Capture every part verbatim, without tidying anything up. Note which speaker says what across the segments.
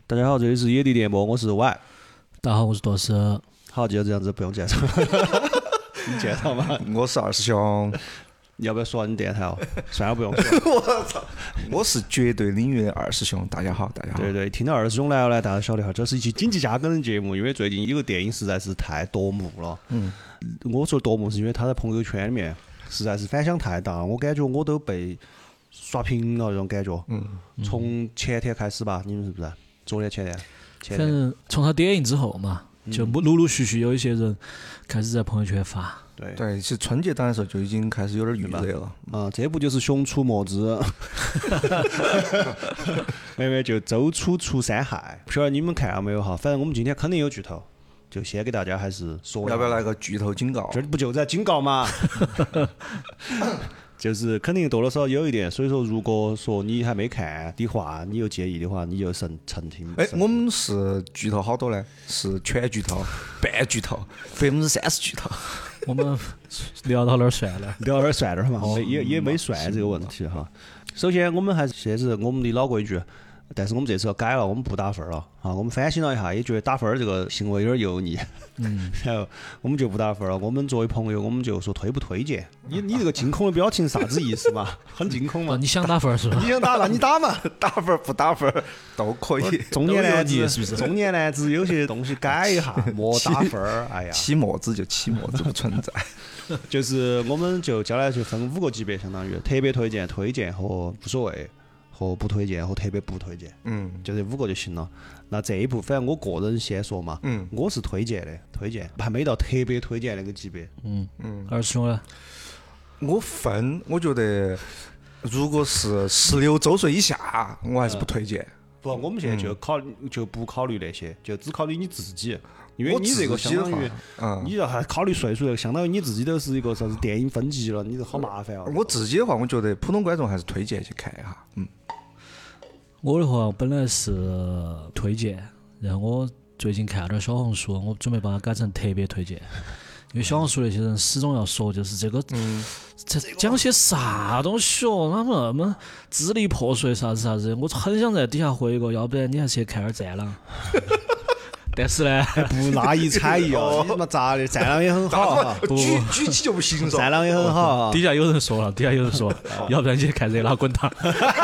Speaker 1: 大家好，这里是野地电波，我是 Y。
Speaker 2: 大家好，我是多士。
Speaker 1: 好，就这样子，不用介绍。你介绍吗？
Speaker 3: 我是二师兄。
Speaker 1: 你要不要说你电台哦？算了，不用说。
Speaker 3: 我操！我是绝对领域的二师兄。大家好，大家好。
Speaker 1: 对对，听到二师兄来了呢，大家晓得哈，这是一期经济加更的节目，因为最近有个电影实在是太夺目了。嗯。我说夺目是因为他在朋友圈里面实在是反响太大，我感觉我都被刷屏了，这种感觉。嗯。从前天开始吧，你们是不是？昨天、前天。前天
Speaker 2: 反正从他点映之后嘛，就陆陆续续有一些人开始在朋友圈发。
Speaker 1: 对
Speaker 3: 对，其实春节档的时候就已经开始有点预热了。
Speaker 1: 啊，这部就是《熊出没之》，没有就周楚除三害，不晓得你们看了没有哈？反正我们今天肯定有剧透，就先给大家还是说。
Speaker 3: 要不要来个剧透警告？
Speaker 1: 这不就在警告嘛？就是肯定多多少少有一点，所以说如果说你还没看的话，你又介意的话，你就慎慎听。
Speaker 3: 哎，我们是剧透好多呢？是全剧透、半剧透、百分之三十剧透。
Speaker 2: 我们聊到哪儿算了？
Speaker 1: 聊哪儿算哪儿嘛，哦、也也没算这个问题哈。首先，我们还是先是我们的老规矩，但是我们这次要改了，我们不打分了啊。我们反省了一下，也觉得打分这个行为有点油腻，嗯，然后我们就不打分了。我们作为朋友，我们就说推不推荐。你你这个惊恐的表情啥子意思嘛？很惊恐嘛？
Speaker 2: 你想打分是吧？
Speaker 1: 你想打那你打嘛，
Speaker 3: 打分不打分都可以。
Speaker 1: 中年男子是不是？中年男子有些东西改一下，莫打分儿。哎呀，
Speaker 3: 起沫子就起沫子不存在。
Speaker 1: 就是我们就将来就分五个级别，相当于特别推荐、推荐和无所谓。和不推荐和特别不推荐，嗯，就这五个就行了。那这一步，反正我个人先说嘛，嗯，我是推荐的，推荐还没到特别推荐那个级别，
Speaker 2: 嗯嗯。二师兄呢？
Speaker 3: 我分，我觉得如果是十六周岁以下，我还是不推荐。
Speaker 1: 不，我们现在就考就不考虑那些，就只考虑你自己。因为你这个相当于，嗯，你要还考虑岁数，相当于你自己都是一个啥子电影分级了，你这好麻烦啊。
Speaker 3: 我自己的话，我觉得普通观众还是推荐去看一下，嗯。
Speaker 2: 我的话本来是推荐，然后我最近看了点小红书，我准备把它改成特别推荐，因为小红书那些人始终要说，就是这个，嗯，这讲些啥东西哦，他们那么支离破碎啥子啥子，我很想在底下回一个，要不然你还是去看点战狼。但是呢，
Speaker 1: 不拉一踩一哦，你他妈咋的？战狼也很好啊，
Speaker 3: 举举起就不行，
Speaker 1: 战狼也很好啊。
Speaker 2: 底下有人说了，底下有人说，要不然你去看热辣滚烫。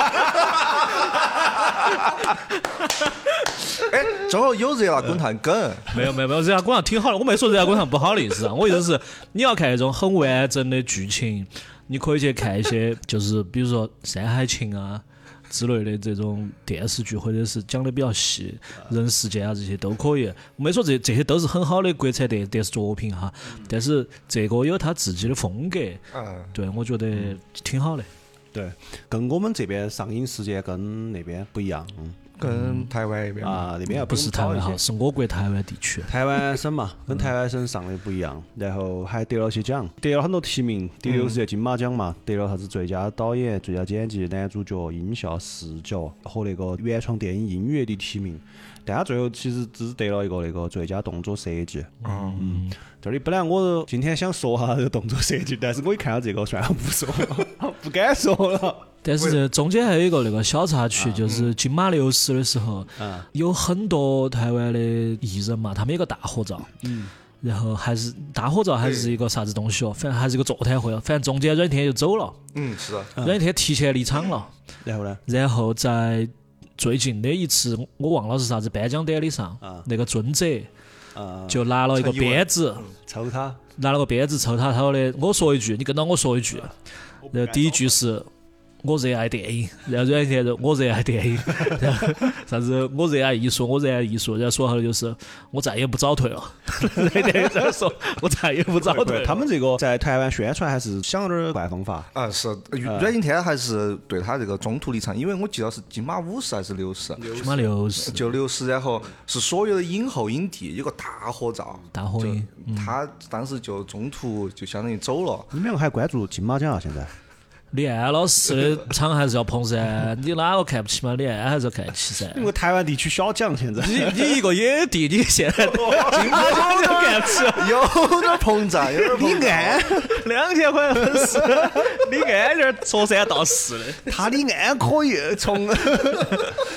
Speaker 3: 哎，正好有热辣滚烫梗。
Speaker 2: 没有没有没有，热辣滚烫挺好的，我没说热辣滚烫不好的意思啊，我意思是你要看那种很完整的剧情，你可以去看一些，就是比如说《山海情》啊之类的这种电视剧，或者是讲的比较细，人世间啊这些都可以。我没说这这些都是很好的国产电电视作品哈，但是这个有他自己的风格，对我觉得挺好的。
Speaker 1: 对，跟我们这边上映时间跟那边不一样，嗯，
Speaker 3: 跟台湾那边
Speaker 1: 啊，那边要
Speaker 2: 不是台湾哈，是我国台湾地区，
Speaker 1: 台湾省嘛，跟台湾省上的不一样，然后还得了些奖，得了很多提名，第六届金马奖嘛，得了啥子最佳导演、最佳剪辑、男主角、音效、视觉和那个原创电影音乐的提名。但他最后其实只得了一个那个最佳动作设计。嗯嗯，这里本来我今天想说下这个动作设计，但是我一看到这个，算了，不说了，不敢说了。
Speaker 2: 但是这中间还有一个那个小插曲，就是金马六十的时候，有很多台湾的艺人嘛，他们有个大合照。嗯。然后还是大合照还是一个啥子东西哦，反正还是一个座谈会哦，反正中间阮天就走了。
Speaker 3: 嗯，是的。
Speaker 2: 阮天提前离场了。
Speaker 1: 然后呢？
Speaker 2: 然后在最近的一次，我忘了是啥子颁奖典礼上，啊、那个尊者、啊、就拿了一个鞭子、
Speaker 1: 嗯、抽他，
Speaker 2: 拿了个鞭子抽他，他说的我说一句，你跟到我说一句，然后第一句是我热爱电影，然后阮天说我热爱电影，然后啥子我热爱艺术，我热爱艺术，然后说好的就是我再也不早退了，阮天这样说，我再也不早退了。
Speaker 1: 他们这个在台湾宣传还是想有点怪方法
Speaker 3: 啊，是阮经天还是对他这个中途离场，因为我记得是金马五十还是六十，
Speaker 2: 金马六十
Speaker 3: 就六十，然后是所有的影后影帝有个大合照，
Speaker 2: 大合影，
Speaker 3: 嗯、他当时就中途就相当于走了。
Speaker 1: 你们两个还关注金马奖啊？现在？
Speaker 2: 李安老师的场还是要捧噻，你哪个看不起嘛？李安还是要看得起噻。
Speaker 1: 因为台湾地区小奖现在，
Speaker 2: 你你一个野地，你现在金马奖就看不起，
Speaker 3: 有点膨胀，有点膨胀。
Speaker 1: 李安
Speaker 2: 两千块粉丝，李安这说三道四的，
Speaker 1: 他李安可以从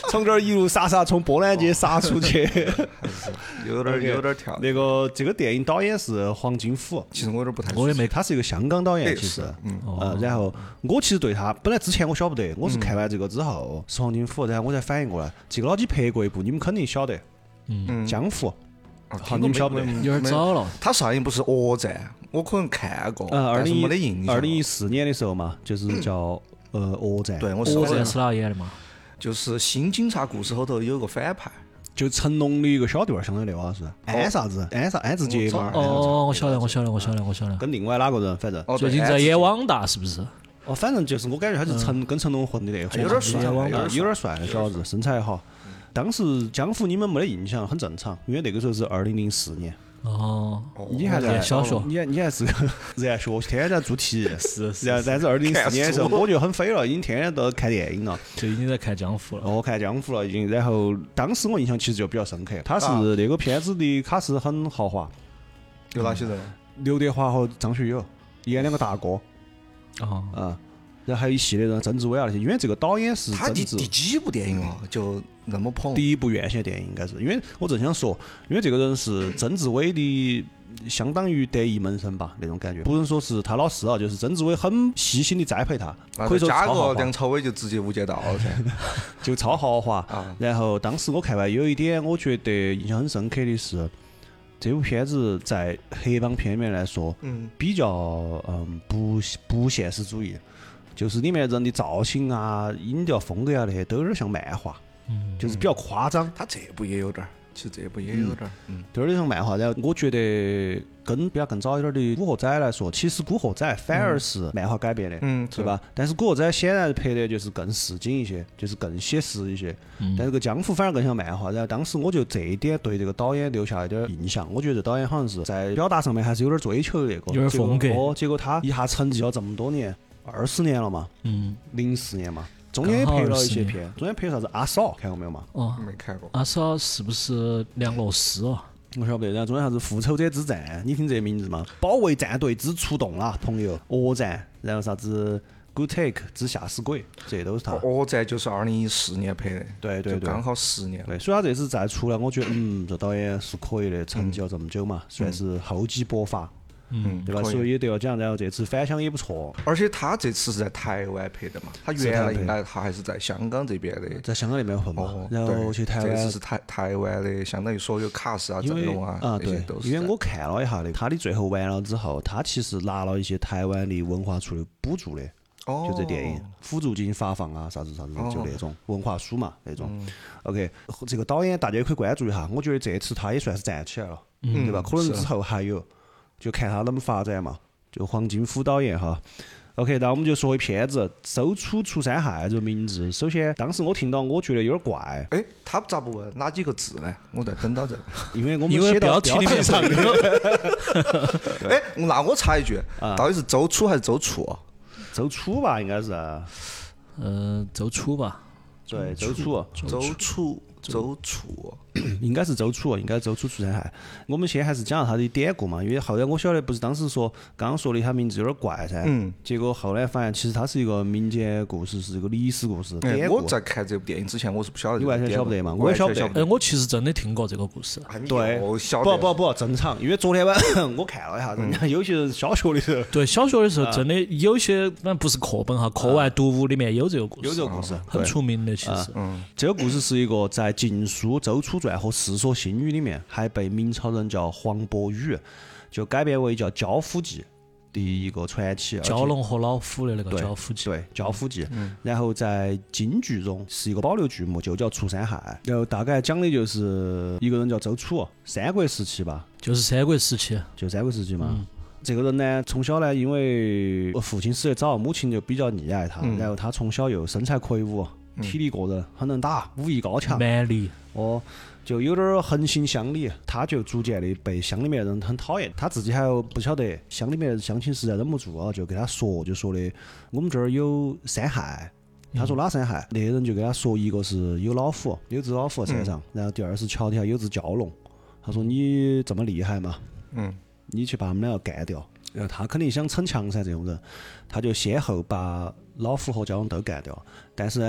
Speaker 1: 从这儿一路杀杀，从波兰街杀出去。
Speaker 3: 有点儿有点儿跳。
Speaker 1: 那个这个电影导演是黄金甫，
Speaker 3: 其实我有点不太熟悉，
Speaker 2: 我也没
Speaker 1: 他是一个香港导演，
Speaker 3: 哎
Speaker 1: 其实
Speaker 3: 是，嗯
Speaker 1: 呃，然后我其实对他本来之前我晓不得，我是看完这个之后是黄金甫，然后我才反应过来，这个老几拍过一部，你们肯定晓得，
Speaker 3: 嗯，
Speaker 1: 江湖。
Speaker 3: 啊
Speaker 1: 好你们晓不得
Speaker 2: 有点早了。
Speaker 3: 他上一部是《恶战》，我可能看过，
Speaker 1: 嗯，二
Speaker 3: 但是
Speaker 1: 零
Speaker 3: 没得印象。
Speaker 1: 二零一四年的时候嘛，就是叫呃恶战，
Speaker 3: 对，我是说
Speaker 2: 我这是哪演的嘛？
Speaker 3: 就是新警察故事后头有个反派，
Speaker 1: 就成龙的一个小弟儿，相当于那娃是安啥子，安啥安志杰嘛，
Speaker 2: 哦，我晓得，我晓得，我晓得，我晓得。
Speaker 1: 跟另外哪个人，反正
Speaker 3: 哦，
Speaker 2: 最近在演网大是不是？
Speaker 1: 哦，反正就是我感觉他是成跟成龙混的那个，
Speaker 3: 有点帅，
Speaker 1: 有点
Speaker 3: 有
Speaker 1: 有点帅的小子，身材也好。当时江湖你们没得印象，很正常，因为那个时候是二零零四年，
Speaker 2: 哦，
Speaker 1: 你还在
Speaker 2: 演小学，
Speaker 1: 你还你还是个在学，天天在做题，
Speaker 2: 是是
Speaker 1: 然后但是二零零四年的时候，我就很飞了，已经天天都看电影了，
Speaker 2: 就已经在看江湖了。
Speaker 1: 我看江湖了已经。然后当时我印象其实就比较深刻，他是
Speaker 3: 啊
Speaker 1: 那个片子的卡司很豪华，
Speaker 3: 有哪些人？
Speaker 1: 刘德华和张学友演两个大哥，
Speaker 2: 哦，
Speaker 1: 啊。然后还有一系列人，曾志伟啊那些，因为这个导演是
Speaker 3: 他第
Speaker 1: 曾志
Speaker 3: 第几部电影哦，就那么捧？
Speaker 1: 第一部院线电影应该是，因为我正想说，因为这个人是曾志伟的，相当于得意门生吧那种感觉，不能说是他老师啊，就是曾志伟很细心的栽培他，可以说
Speaker 3: 加
Speaker 1: 超豪华
Speaker 3: 个梁朝伟就直接无间道了噻。
Speaker 1: 就超豪华。
Speaker 3: 啊
Speaker 1: 然后当时我看完有一点，我觉得印象很深刻的是，这部片子在黑帮片里面来说，
Speaker 3: 嗯，
Speaker 1: 比较嗯不不现实主义。就是里面人的造型啊、音调、风格啊那些都有点像漫画，
Speaker 2: 嗯，
Speaker 1: 就是比较夸张。
Speaker 3: 他这部也有点儿，其实这部也有点儿，嗯，
Speaker 1: 都有点像漫画。然后我觉得跟比较更早一点的《古惑仔》来说，其实《古惑仔》反而是漫画改编的，
Speaker 3: 嗯
Speaker 1: 对吧？但是《古惑仔》显然拍的就是更市井一些，就是更写实一些。
Speaker 2: 嗯
Speaker 1: 但这个江湖反而更像漫画。然后当时我就这一点对这个导演留下了一点印象，我觉得这导演好像是在表达上面还是有点追求的那个，
Speaker 2: 有点风格
Speaker 1: 结果哦，结果他一下沉寂了这么多年，二十年了嘛，
Speaker 2: 嗯，
Speaker 1: 零四年嘛，中间也拍了一些片，中间拍啥子阿嫂，看过没有嘛？
Speaker 2: 哦，
Speaker 3: 没看过。
Speaker 2: 阿嫂是不是梁洛施哦？
Speaker 1: 我晓不得，然后中间啥子复仇者之战，你听这名字嘛？保卫战队之出动啦，朋友，恶战，然后啥子 Good Take 之吓死鬼，这都是他。
Speaker 3: 恶战就是二零一四年拍的，
Speaker 1: 对对对
Speaker 3: 就刚好十年了。
Speaker 1: 对，所以他这次再出来，我觉得嗯，这导演是可以的，沉寂了这么久嘛，算是厚积薄发，
Speaker 3: 嗯，
Speaker 1: 对吧？
Speaker 3: 可以
Speaker 1: 所以也得要讲，然后这次反响也不错，
Speaker 3: 而且他这次是在台湾拍的嘛，他原来应该他还是在香港这边的。
Speaker 1: 在香港那边混嘛
Speaker 3: 哦，，
Speaker 1: 然后
Speaker 3: 对
Speaker 1: 去台湾
Speaker 3: 这次是。台台湾的，相当于所有卡司啊、
Speaker 1: 因为
Speaker 3: 阵容啊，
Speaker 1: 啊对
Speaker 3: 这些都，是在。
Speaker 1: 因为我看了一下的，他的最后完了之后，他其实拿了一些台湾的文化处的补助的，
Speaker 3: 哦
Speaker 1: 就这电影辅助金发放啊，啥子啥子，
Speaker 3: 哦
Speaker 1: 就那种文化书嘛那种。
Speaker 3: 嗯
Speaker 1: OK，这个导演大家也可以关注一下，我觉得这次他也算是站起来了，对吧？可能
Speaker 3: 是
Speaker 1: 之后还有，就看他怎么发展嘛。就黄金甫导演哈。OK，那我们就说回片子《周楚除三害》这个名字。首先，当时我听到，我觉得有点怪，
Speaker 3: 哎，他咋不问哪几个字呢？我在等到这。
Speaker 1: 因为我们
Speaker 2: 因为
Speaker 1: 写到
Speaker 2: 标题里面上有，
Speaker 3: 哎，那我插一句，
Speaker 1: 啊
Speaker 3: 到底是周楚还是周处啊？
Speaker 1: 周楚吧，应该是。
Speaker 2: 呃，周楚吧，
Speaker 1: 对，周楚，
Speaker 3: 周楚，周处。
Speaker 1: 应该是周楚，应该是周楚除三害。我们先还是讲下他的典故嘛，因为后来我晓得不是当时说刚刚说的他名字有点怪噻，
Speaker 3: 嗯，
Speaker 1: 结果后来发现其实它是一个民间故事，是一个历史故事
Speaker 3: 哎，
Speaker 1: 典故
Speaker 3: 我。在看这部电影之前，我是不晓得这
Speaker 1: 你完全
Speaker 3: 个典故。
Speaker 1: 晓不得嘛
Speaker 3: 我
Speaker 1: 我也晓不得
Speaker 3: 完全晓不
Speaker 2: 哎，我其实真的听过这个故事。
Speaker 3: 哎你
Speaker 1: 对
Speaker 3: 又晓得
Speaker 1: 不不不，正常，因为昨天晚上我看了一下，人家有些人小学的时候
Speaker 2: 对，小学的时候真的有些，反正不是课本哈，课外读物里面有这个故事，
Speaker 1: 有这个故事，
Speaker 2: 很
Speaker 1: 对
Speaker 2: 出名的。其实，
Speaker 3: 嗯，
Speaker 1: 这个故事是一个在《晋书·周楚传》和《世说新语》里面，还被明朝人叫黄伯禹，就改编为叫焦夫记的一个传奇。而且
Speaker 2: 蛟龙和老虎的那个
Speaker 1: 对
Speaker 2: 蛟虎记，
Speaker 1: 对，焦夫记。然后在京剧中是一个保留剧目，就叫《除三害》。然后大概讲的就是一个人叫周楚，三国时期吧，
Speaker 2: 就是三国时期。
Speaker 1: 就三国时期嘛。这个人呢，从小呢，因为父亲死得早，母亲就比较溺爱他。然后他从小又身材魁梧，体力过人，很能打，武艺高强。
Speaker 2: 蛮力，
Speaker 1: 哦，就有点儿横行乡里，他就逐渐的被乡里面人很讨厌。他自己还不晓得，乡里面的乡亲实在忍不住啊，就给他说，就说的我们这儿有三害。他说哪三害？那些人就跟他说，一个是有老虎，有只老虎在山上，然后第二是桥底下有只蛟龙。他说你这么厉害嘛，
Speaker 3: 嗯，
Speaker 1: 你去把他们两个干掉。然后他肯定想逞强噻，这种人，他就先后把老虎和蛟龙都干掉。但是呢，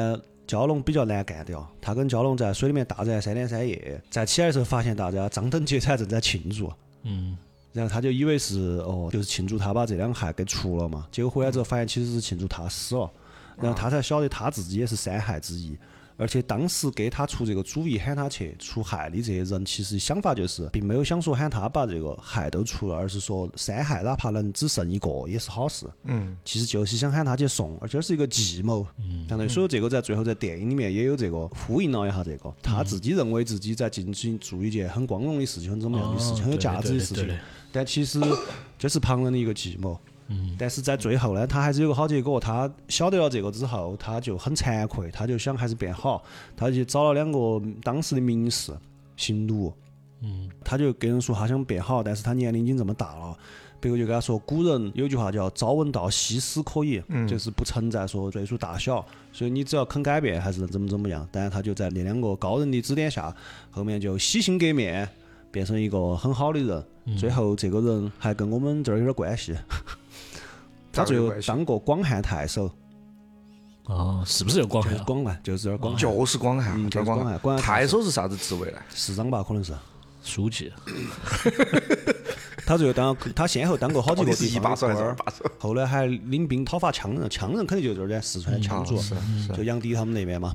Speaker 1: 蛟龙比较难干掉，他跟蛟龙在水里面大战三天三夜，在起来的时候发现大家张灯结彩正在庆祝，
Speaker 2: 嗯，
Speaker 1: 然后他就以为是哦，就是庆祝他把这两个害给除了嘛，结果回来之后发现其实是庆祝他死了，然后他才晓得他自己也是三害之一。而且当时给他出这个主意喊他去除害的这些人，其实想法就是并没有想说喊他把这个害都除了，而是说三害哪怕能只剩一个也是好事。
Speaker 3: 嗯，
Speaker 1: 其实就是想喊他去送，而且是一个计谋。嗯，相当于所有这个在最后在电影里面也有这个呼应了一下这个，他自己认为自己在进行做一件很光荣的事情，很怎么样的事情，很有价值的事情，但其实这是旁人的一个计谋。嗯，但是在最后呢，他还是有个好结果。他晓得了这个之后，他就很惭愧，他就想还是变好，他就找了两个当时的名士姓卢。嗯，他就跟人说他想变好，但是他年龄已经这么大了，别个就跟他说，古人有句话叫"朝闻道，夕死可以"，嗯，就是不存在说岁数大小，所以你只要肯改变，还是能怎么怎么样。但是他就在那两个高人的指点下，后面就洗心革面，变成一个很好的人。嗯、最后这个人还跟我们这儿有点关系。他最后当过广汉太守。
Speaker 2: 哦，是不是有广汉？
Speaker 1: 广汉就是这儿广汉，
Speaker 3: 就是广汉，
Speaker 1: 嗯，就是广汉。
Speaker 3: 广汉太守是啥子职位呢？
Speaker 1: 市长吧，可能是
Speaker 2: 书记。
Speaker 1: 他最后当，他先后当过好几个地方的官儿，后来还领兵讨伐羌人，羌人肯定就这儿的四川羌族，
Speaker 3: 嗯、
Speaker 1: 就杨迪他们那边嘛。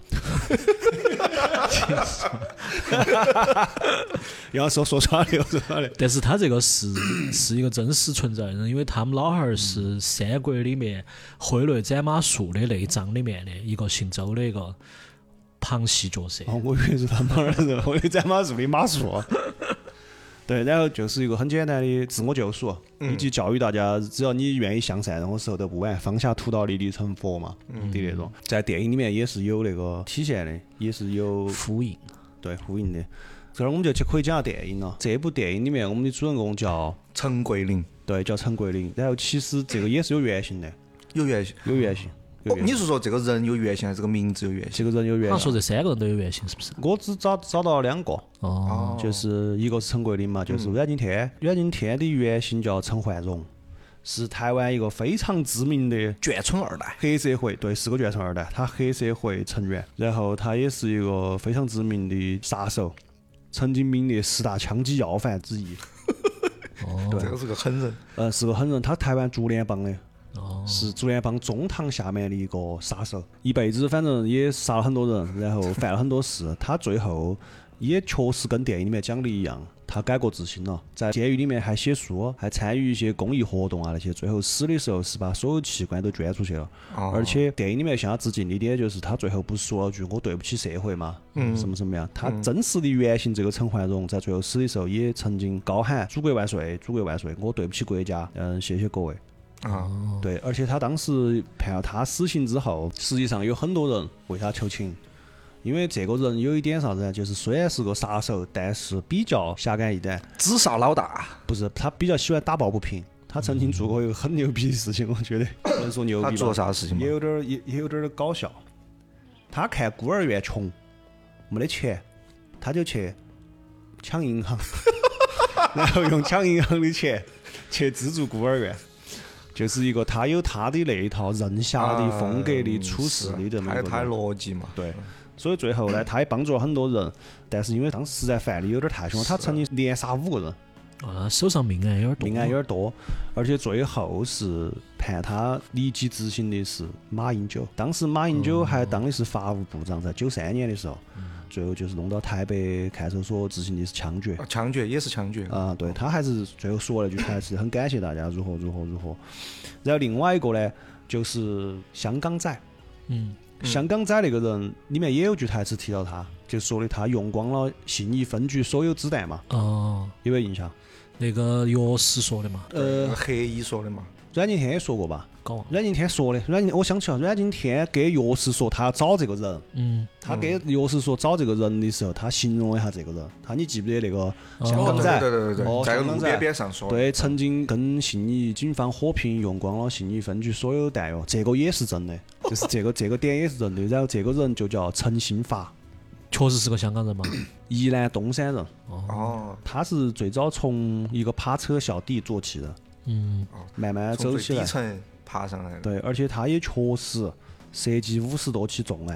Speaker 1: 要说说耍的，说耍的。
Speaker 2: 但是他这个是是一个真实存在的人，因为他们老汉儿是三国里面挥泪斩马谡的那一章里面的一个姓周的一个旁系角色。
Speaker 1: 哦，我以为是他们儿子挥泪斩马谡的马谡。对，然后就是一个很简单的自我救赎，嗯、以及教育大家，只要你愿意向善，任何时候都不晚，放下屠刀，立地成佛嘛的那种。在电影里面也是有那个体现的，也是有
Speaker 2: 呼应，
Speaker 1: 对呼应的。这儿我们就可以讲下电影了。这部电影里面，我们的主人公叫
Speaker 3: 陈桂林，
Speaker 1: 对，叫陈桂林。然后其实这个也是有原型的，
Speaker 3: 有原型，
Speaker 1: 有原型。
Speaker 3: 哦，你是说这个人有原型，还是这个名字有原型？
Speaker 1: 这个人有原型。
Speaker 2: 他说这三个人都有原型，是不是？
Speaker 1: 我只找找到了两个，
Speaker 2: 哦，
Speaker 1: 就是一个是陈桂林嘛，就是阮经天。阮经天的原型叫陈焕荣，是台湾一个非常知名的
Speaker 3: 眷村二代，
Speaker 1: 黑社会，对，是个眷村二代，他黑社会成员，然后他也是一个非常知名的杀手，曾经名列十大枪击要犯之一。
Speaker 3: 哦，对，这个是个狠人，
Speaker 1: 呃，是个狠人，他台湾竹联帮的。
Speaker 2: 哦，
Speaker 1: 是竹联帮中堂下面的一个杀手，一辈子反正也杀了很多人，然后犯了很多事。他最后也确实跟电影里面讲的一样，他改过自新了，在监狱里面还写书，还参与一些公益活动啊那些。最后死的时候是把所有器官都捐出去了，哦、而且电影里面向他致敬的一点就是他最后不是说了句我对不起社会嘛，嗯，什么什么样？他真实的原型这个陈焕荣在最后死的时候也曾经高喊祖国万岁，祖国万岁，我对不起国家，嗯，谢谢各位。
Speaker 3: 啊，
Speaker 1: 对，而且他当时判了他死刑之后，实际上有很多人为他求情，因为这个人有一点啥子呢？就是虽然是个杀手，但是比较侠肝义胆，
Speaker 3: 自杀老大。
Speaker 1: 不是，他比较喜欢打抱不平。他曾经做过一个很牛逼的事情，我觉得不能说牛逼吧。
Speaker 3: 他做啥事情？
Speaker 1: 也有点也也有点搞笑。他看孤儿院穷，没得钱，他就去抢银行，然后用抢银行的钱去资助孤儿院。就是一个他有他的那一套任侠的风格的处事的这么一个，
Speaker 3: 他的逻辑嘛。
Speaker 1: 对，所以最后呢，他也帮助了很多人，但是因为当时实在犯的有点太凶了，他曾经连杀五个人。
Speaker 2: 啊，手上命案有点多。
Speaker 1: 命案有点多，而且最后是判他立即执行的是马英九。当时马英九还当的是法务部长，在九三年的时候。嗯，最后就是弄到台北看守所执行的是枪决，
Speaker 3: 枪决也是枪决
Speaker 1: 啊，对，他还是最后说了句台词，很感谢大家如何如何如何。然后另外一个呢，就是香港仔，
Speaker 2: 嗯，
Speaker 1: 香港仔那个人里面也有句台词提到他，就说的他用光了信义分局所有子弹嘛，
Speaker 2: 哦，
Speaker 1: 有没有印象？
Speaker 2: 那个药师说的嘛，
Speaker 3: 呃，黑衣说的嘛。
Speaker 1: 阮经天也说过吧？阮经天说的，阮经我想起了，阮经天给药师说他要找这个人，
Speaker 2: 嗯，
Speaker 1: 他给药师说找这个人的时候，他形容了一下这个人，他你记不得那个香港仔？
Speaker 3: 对对对对，
Speaker 1: 哦，
Speaker 3: 在路边边上说，
Speaker 1: 对，曾经跟信义警方火拼，用光了信义分局所有弹药，这个也是真的，就是这个这个点也是真的。然后这个人就叫陈新发，
Speaker 2: 确实是个香港人嘛，
Speaker 1: 宜兰东山人。
Speaker 3: 哦，
Speaker 1: 他是最早从一个趴车小弟做起的。
Speaker 2: 嗯，
Speaker 1: 慢慢走起来，
Speaker 3: 从最底层爬上来的。
Speaker 1: 对，而且他也确实涉及五十多起重案，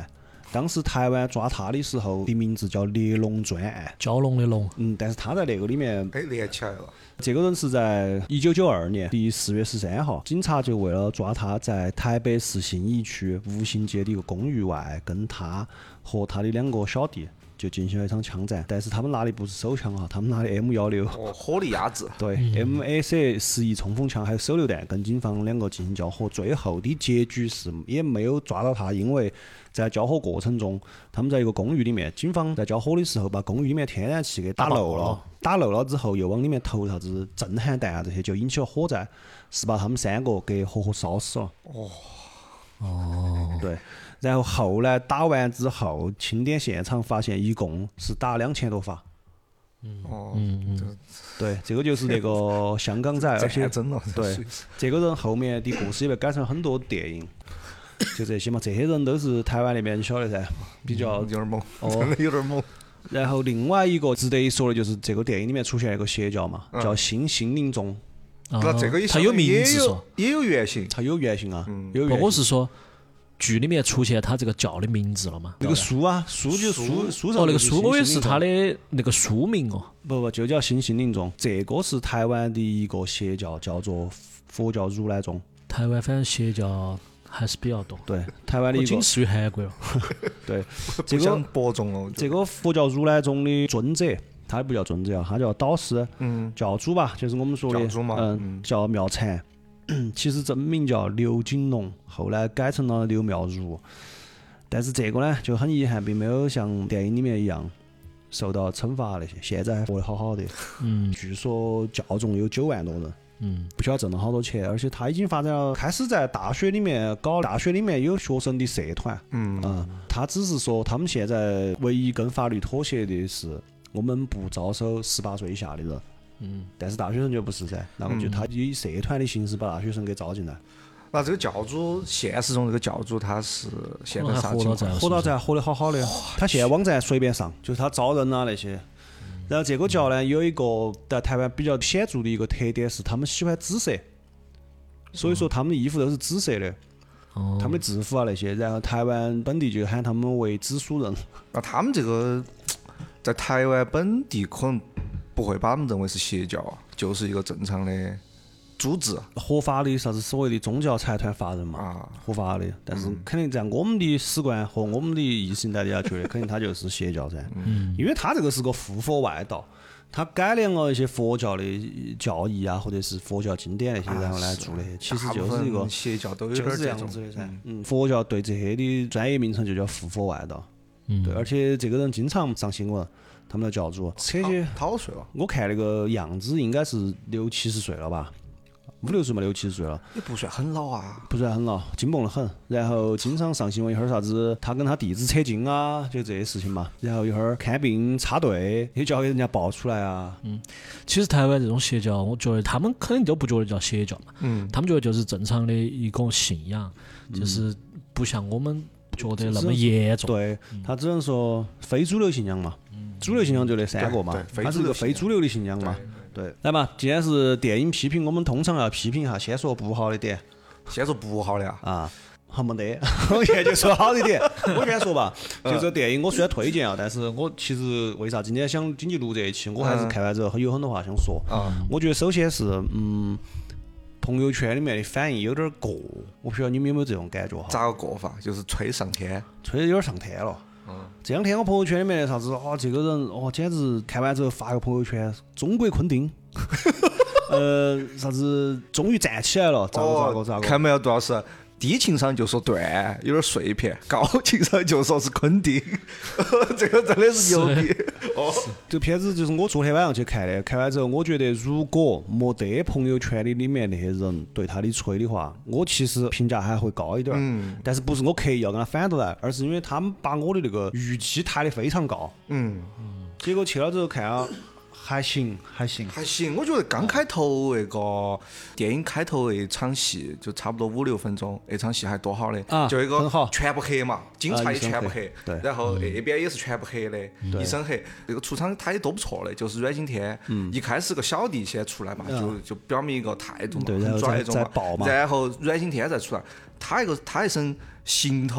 Speaker 1: 当时台湾抓他的时候的名字叫猎龙专案，
Speaker 2: 蛟龙的龙，
Speaker 1: 嗯，但是他在那个里面，
Speaker 3: 哎，连起来了。
Speaker 1: 这个人是在一九九二年的四月十三号，警察就为了抓他，在台北市信义区吴兴街的一个公寓外，跟他和他的两个小弟就进行了一场枪战，但是他们拿的不是手枪哈，他们拿的 M 幺六，
Speaker 3: 哦，火力压制。
Speaker 1: 对、
Speaker 2: 嗯、
Speaker 1: ，M A C 十一冲锋枪还有手榴弹，跟警方两个进行交火。最后的结局是也没有抓到他，因为在交火过程中，他们在一个公寓里面，警方在交火的时候把公寓里面天然气给打漏了，打漏了之后又往里面投啥子震撼弹啊这些，就引起了火灾，是把他们三个给活活烧死了。
Speaker 3: 哦
Speaker 2: 哦，
Speaker 1: 对。然后后来打完之后，清点现场发现一共是打两千多发。
Speaker 2: 嗯
Speaker 3: 哦，
Speaker 2: 嗯嗯，
Speaker 1: 对，这个就是那个香港仔，而且
Speaker 3: 真了。
Speaker 1: 对这个人后面的故事也被改成很多电影，就这些嘛。这些人都是台湾那边，你晓得噻，比较
Speaker 3: 有点猛，
Speaker 1: 哦
Speaker 3: 真的有点猛。
Speaker 1: 然后另外一个值得一说的就是这个电影里面出现了一个邪教嘛，叫新心灵宗。
Speaker 3: 那这个也
Speaker 2: 它有名
Speaker 3: 也有
Speaker 2: 字说，
Speaker 3: 也有原型，
Speaker 1: 它有原型啊，有
Speaker 2: 不，
Speaker 1: 原型。
Speaker 2: 我是说。剧里面出现他这个教的名字了嘛？
Speaker 1: 那个书啊，书就书书上
Speaker 2: 哦，那个书我以为
Speaker 1: 是
Speaker 2: 是他的那个书名哦。
Speaker 1: 不不，就叫新心灵宗。这个是台湾的一个邪教，叫做佛教如来宗。
Speaker 2: 台湾反正邪教还是比较多。
Speaker 1: 对，台湾的一个
Speaker 2: 仅次于韩国了。
Speaker 1: 对，
Speaker 3: 这个播种了。
Speaker 1: 这个佛教如来宗的尊者，他不叫尊者啊，他叫导师，
Speaker 3: 嗯，
Speaker 1: 教主吧，就是我们说的，
Speaker 3: 教主嘛，
Speaker 1: 嗯，叫妙禅。其实真名叫刘景龙，后来改成了刘妙如。但是这个呢就很遗憾，并没有像电影里面一样受到惩罚那些。现在还活得好好的，
Speaker 2: 嗯，
Speaker 1: 据说教众有九万多人，
Speaker 2: 嗯，
Speaker 1: 不晓得挣了好多钱，而且他已经发展了，开始在大学里面搞，大学里面有学生的社团，
Speaker 3: 嗯
Speaker 1: 嗯，他只是说他们现在唯一跟法律妥协的是，我们不招收十八岁以下的人。
Speaker 2: 嗯，
Speaker 1: 但是大学生就不是噻，那么就他以社团的形式把大学生给招进来。
Speaker 3: 那这个教主，现实中这个教主他是现在啥情况？
Speaker 1: 活到在活得好好的，他现在网站随便上，就是他招人啊那些。然后这个教呢有一个在台湾比较显著的一个特点是，他们喜欢紫色，所以说他们的衣服都是紫色的，
Speaker 2: 哦，
Speaker 1: 他们的制服啊那些。然后台湾本地就喊他们为紫薯人。
Speaker 3: 那他们这个在台湾本地可能不会把他们认为是邪教啊，就是一个正常的组织，
Speaker 1: 合法的啥子所谓的宗教财团法人嘛，
Speaker 3: 啊，
Speaker 1: 合法的。但是肯定在我们的史观和我们的意识形态底下，觉得肯定他就是邪教噻。
Speaker 2: 嗯，
Speaker 1: 因为他这个是个附佛外道，他改良了一些佛教的教义啊，或者是佛教经典那些，然后来做的，其实就是一个
Speaker 3: 邪教都有点
Speaker 1: 就是这样
Speaker 3: 种
Speaker 1: 子的噻。嗯，佛教对这些的专业名称就叫附佛外道。
Speaker 2: 嗯，
Speaker 1: 对，而且这个人经常上新闻，他们的教主，扯起
Speaker 3: 讨税了，
Speaker 1: 我看那个样子应该是六七十岁了吧。五六岁嘛，六七十岁了，
Speaker 3: 也不算很老啊，
Speaker 1: 不算很老，紧绷得很。然后经常上新闻，一会儿啥子他跟他弟子扯筋啊，就这些事情嘛。然后一会儿看病插队，也就要给人家爆出来啊。
Speaker 2: 嗯，其实台湾这种邪教，我觉得他们肯定都不觉得叫邪教嘛，
Speaker 3: 嗯，
Speaker 2: 他们觉得就是正常的一种信仰，就是不像我们觉得那么严重。
Speaker 1: 对，他只能说非主流信仰嘛，主流信仰就那三个嘛，它是一个非主流的信仰嘛。对，来嘛，既然是电影批评，我们通常要批评一下，先说不好的点。
Speaker 3: 先说不好的啊，
Speaker 1: 啊，好没得，我现在就说好的点。我先说吧，就这个电影我虽然推荐啊，但是我其实为啥今天想紧急录这一期，我还是看完之后有很多话想说。
Speaker 3: 啊，
Speaker 1: 我觉得首先是，嗯，朋友圈里面的反应有点过，我不晓得你们有没有这种感觉哈？
Speaker 3: 咋个过法？就是吹上天，
Speaker 1: 吹得有点上天了。这两天我朋友圈里面的啥子哦，这个人哦，简直看完之后发个朋友圈，中国昆汀，呃，啥子终于站起来了，咋个咋个咋个？
Speaker 3: 看没有，杜老师，低情商就说断，有点碎片；高情商就说是昆汀，这个真的是牛逼。哦，
Speaker 1: 这个片子就是我昨天晚上去看的，看完之后，我觉得如果没得朋友圈里里面那些人对他的吹的话，我其实评价还会高一点。
Speaker 3: 嗯，
Speaker 1: 但是不是我刻意要跟他反过来，而是因为他们把我的那个预期抬得非常高。
Speaker 3: 嗯，
Speaker 1: 结果去了之后看啊，还行，还行。
Speaker 3: 还行。我觉得刚开头那个电影开头那场戏，就差不多五六分钟，那场戏还多好的，
Speaker 1: 啊
Speaker 3: 就一个
Speaker 1: 很好
Speaker 3: 全部黑嘛，警察也
Speaker 1: 一身
Speaker 3: 全部
Speaker 1: 黑
Speaker 3: 黑，
Speaker 1: 对
Speaker 3: 然后那边也是全部黑的，
Speaker 1: 对
Speaker 3: 一身黑。这个出场他也都不错的，就是阮经天，一开始个小弟先出来嘛，就就表明一个态度嘛，
Speaker 1: 对然后
Speaker 3: 很拽那种
Speaker 1: 再再爆嘛
Speaker 3: 然后阮经天再出来，他一个他一身行头。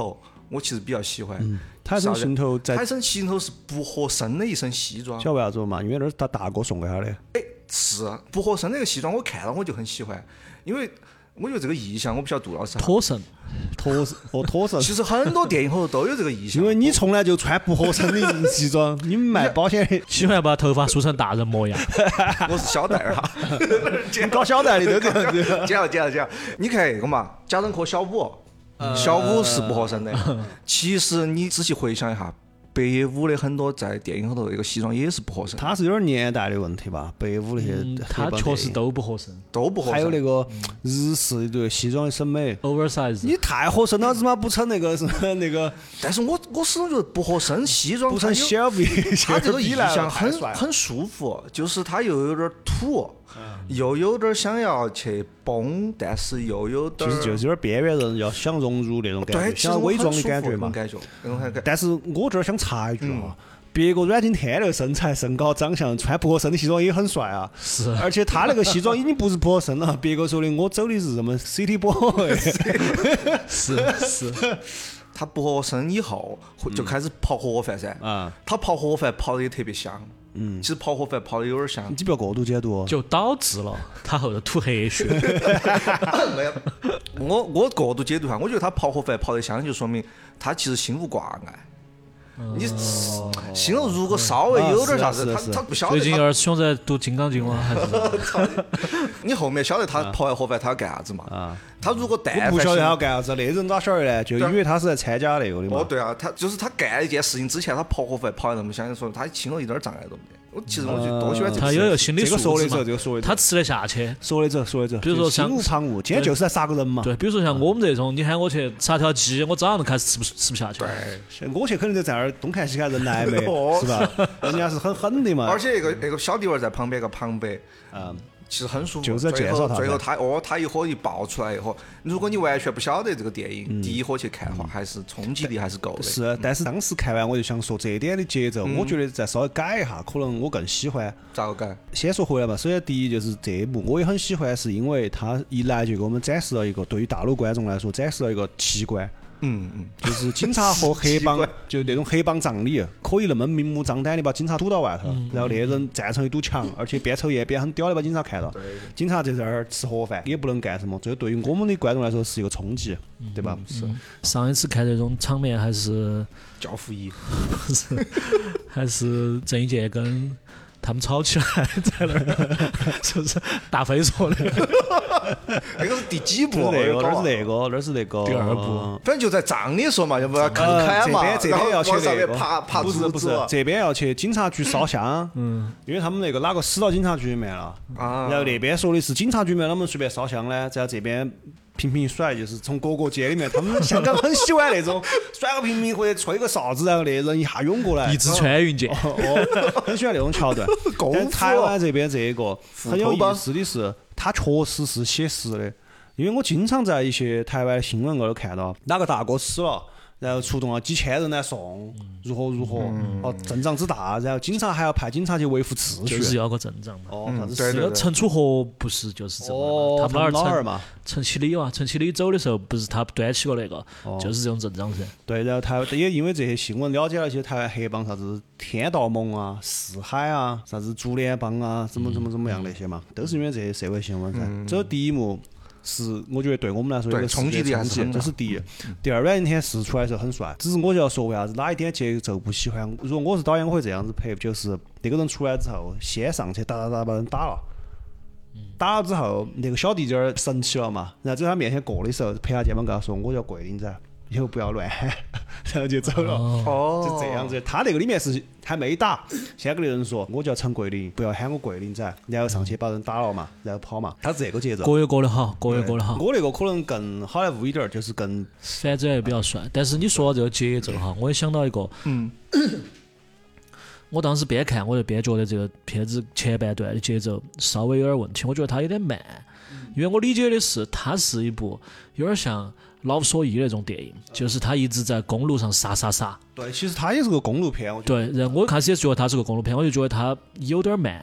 Speaker 3: 我其实比较喜欢。
Speaker 1: 嗯，泰森行头在
Speaker 3: 泰森行头是不合身的一身西装，
Speaker 1: 晓得为啥子嘛？因为那是他大哥送给他的。
Speaker 3: 哎，是不合身那个西装，我看到我就很喜欢，因为我觉得这个意象，我不晓得杜老师。
Speaker 2: 妥身，
Speaker 1: 妥哦妥身。
Speaker 3: 其实很多电影后头都有这个意象，
Speaker 1: 因为你从来就穿不合身的西装，你们卖保险的
Speaker 2: 喜欢把头发梳成大人模样。
Speaker 3: 我是小戴儿哈，
Speaker 1: 搞小戴的都这样子。
Speaker 3: 讲讲讲，你看那个嘛，家政科小五，小五是不合身的。其实你仔细回想一下。北野武的很多在电影后头那个西装也是不合身，
Speaker 1: 他是有点年代的问题吧？北野武那些、
Speaker 2: 嗯，他确实都不合身，
Speaker 3: 都不合身。
Speaker 1: 还有那个日式对西装的审美
Speaker 2: ，oversize，
Speaker 1: 你太合身了，怎么不成那个是那个？
Speaker 3: 但是我我始终觉得不合身西装
Speaker 1: 不成小臂，
Speaker 3: 他这个意象很
Speaker 1: 很
Speaker 3: 很舒服，就是他又有点土，又有点想要去崩，但是又有点
Speaker 1: 其实就是有点边缘人要想融入那种感觉，想伪装的感觉嘛。
Speaker 3: 感觉，那种感觉。
Speaker 1: 但是我这儿想插一句啊，别个阮经天那个身材、身高、长相，穿不合身的西装也很帅啊。
Speaker 2: 是。
Speaker 1: 而且他那个西装已经不是不合身了，别个说的我走的是什么 City Boy。
Speaker 2: 是是。
Speaker 3: 他不合身以后，就开始泡盒饭噻。
Speaker 1: 啊。
Speaker 3: 他泡盒饭泡的也特别香。
Speaker 1: 嗯，
Speaker 3: 其实泡盒饭泡的有点像，
Speaker 1: 你不要过度解读，
Speaker 2: 就导致了他后头吐黑血。
Speaker 3: 没有，我我过度解读哈，我觉得他泡盒饭泡得香，就说明他其实心无挂碍。你心头如果稍微有点啥子，他他不晓得。
Speaker 2: 最近儿兄在读《金刚经》吗？还是？
Speaker 3: 你后面晓得他泡完盒饭他要干啥子嘛？啊，他如果但
Speaker 1: 我不晓得他要干啥子，那人咋晓得呢？就以为他是在参加那个的嘛。
Speaker 3: 哦，对啊，他就是他干一件事情之前，他泡盒饭泡得那么香，说他心头一点障碍都没得。我其实我就多喜欢这个。
Speaker 2: 他有有心理素质
Speaker 1: 嘛。这个说的走，这个说的
Speaker 2: 他吃得下去。
Speaker 1: 说的走，说的走。
Speaker 2: 比如说像
Speaker 1: 心无旁骛，今天就是在杀个人嘛。
Speaker 2: 对，比如说像我们这种，你喊我去杀条鸡，我早上都开始吃不吃不下去。
Speaker 3: 对，
Speaker 1: 我去肯定就在那儿东看西看人来没，是吧？人家是很狠的嘛。
Speaker 3: 而且那个那个小弟娃在旁边个旁白，嗯。其实很舒服，
Speaker 1: 就是在介绍他。
Speaker 3: 最后他哦，他一伙一爆出来以后，如果你完全不晓得这个电影，
Speaker 1: 嗯、
Speaker 3: 第一伙去看的话，还是冲击力还是够的。
Speaker 1: 是，但是当时看完我就想说，这一点的节奏，嗯、我觉得再稍微改一下，可能我更喜欢。
Speaker 3: 咋个改？
Speaker 1: 先说回来嘛，首先第一就是这一部我也很喜欢，是因为它一来就给我们展示了一个对于大陆观众来说展示了一个奇观。
Speaker 3: 嗯嗯，
Speaker 1: 就是警察和黑帮，就那种黑帮葬礼，可以那么明目张胆的把警察堵到外头，嗯、然后那人站成一堵墙，而且边抽烟边很屌的把警察看到。警察就在那儿吃盒饭，也不能干什么，这对于我们的观众来说是一个冲击，嗯、对吧？
Speaker 2: 是。上一次看这种场面还是
Speaker 3: 教父一，
Speaker 2: 是还是郑伊健跟他们吵起来在那儿，是不是大飞说的？
Speaker 3: 那个是第几部？
Speaker 1: 那个，那是那个，那是那个
Speaker 2: 第二部。
Speaker 3: 反正就在葬礼说嘛，要不要看看嘛？
Speaker 1: 这边这边要去那个，
Speaker 3: 爬爬
Speaker 1: 不是不是，这边要去警察局烧香。嗯，因为他们那个哪个死到警察局里面了，啊，然后那边说的是警察局里面能不能随便烧香呢？然后这边。瓶瓶一甩，就是从各个街里面，他们香港很喜欢那种甩个瓶瓶或者吹个哨子，然后那人一下涌过来，
Speaker 2: 一支穿云箭，
Speaker 1: 哦，很喜欢那种桥段。但台湾这边这个很有意思的是，它确实是写实的，因为我经常在一些台湾新闻高头看到哪个大哥死了。然后出动了几千人来送，如何如何，哦，阵仗之大，然后警察还要派警察去维护秩序，
Speaker 2: 就是要个阵仗嘛。
Speaker 1: 哦，啥子
Speaker 3: 是
Speaker 2: 那个陈楚河不是就是这
Speaker 1: 么
Speaker 2: 嘛？他们
Speaker 1: 老二嘛，
Speaker 2: 陈其礼嘛，陈其礼走的时候不是他端起过那个，就是这种阵仗噻。
Speaker 1: 对，然后台也因为这些新闻了解了一些台湾黑帮，啥子天道盟啊、四海啊、啥子竹联帮啊，怎么怎么怎么样那些嘛，都是因为这些社会新闻噻。这第一幕。是，我觉得对我们来说有个
Speaker 3: 冲击力还是很大，
Speaker 1: 这是第一。第二，阮经天是出来的时候很帅，只是我就要说为啥子哪一点节奏不喜欢。如果我是导演，我会这样子拍，就是那个人出来之后，先上去打打打把人打了，打了之后，那个小弟弟儿生气了嘛，然后在他面前过的时候，拍下肩膀跟他说：“我叫桂林仔。”以后不要乱喊，然后就走了。哦，就这样子。他那个里面是还没打，先跟那人说我叫陈桂林，不要喊我桂林仔，然后上去把人打了嘛，然后跑嘛。他是这个节奏。
Speaker 2: 各有各的好，各有各的好。
Speaker 1: 我那个可能更好莱坞一点，就是更
Speaker 2: 反正也比较帅。但是你说到这个节奏哈，我也想到一个，嗯，我当时边看我就边觉得这个片子前半段的节奏稍微有点问题，我觉得它有点慢，因为我理解的是它是一部有点像。老索伊那种电影，就是他一直在公路上杀杀杀。
Speaker 1: 对，其实他也是个公路片，我觉
Speaker 2: 得。对，然后我开始也觉得他是个公路片，我就觉得他有点慢，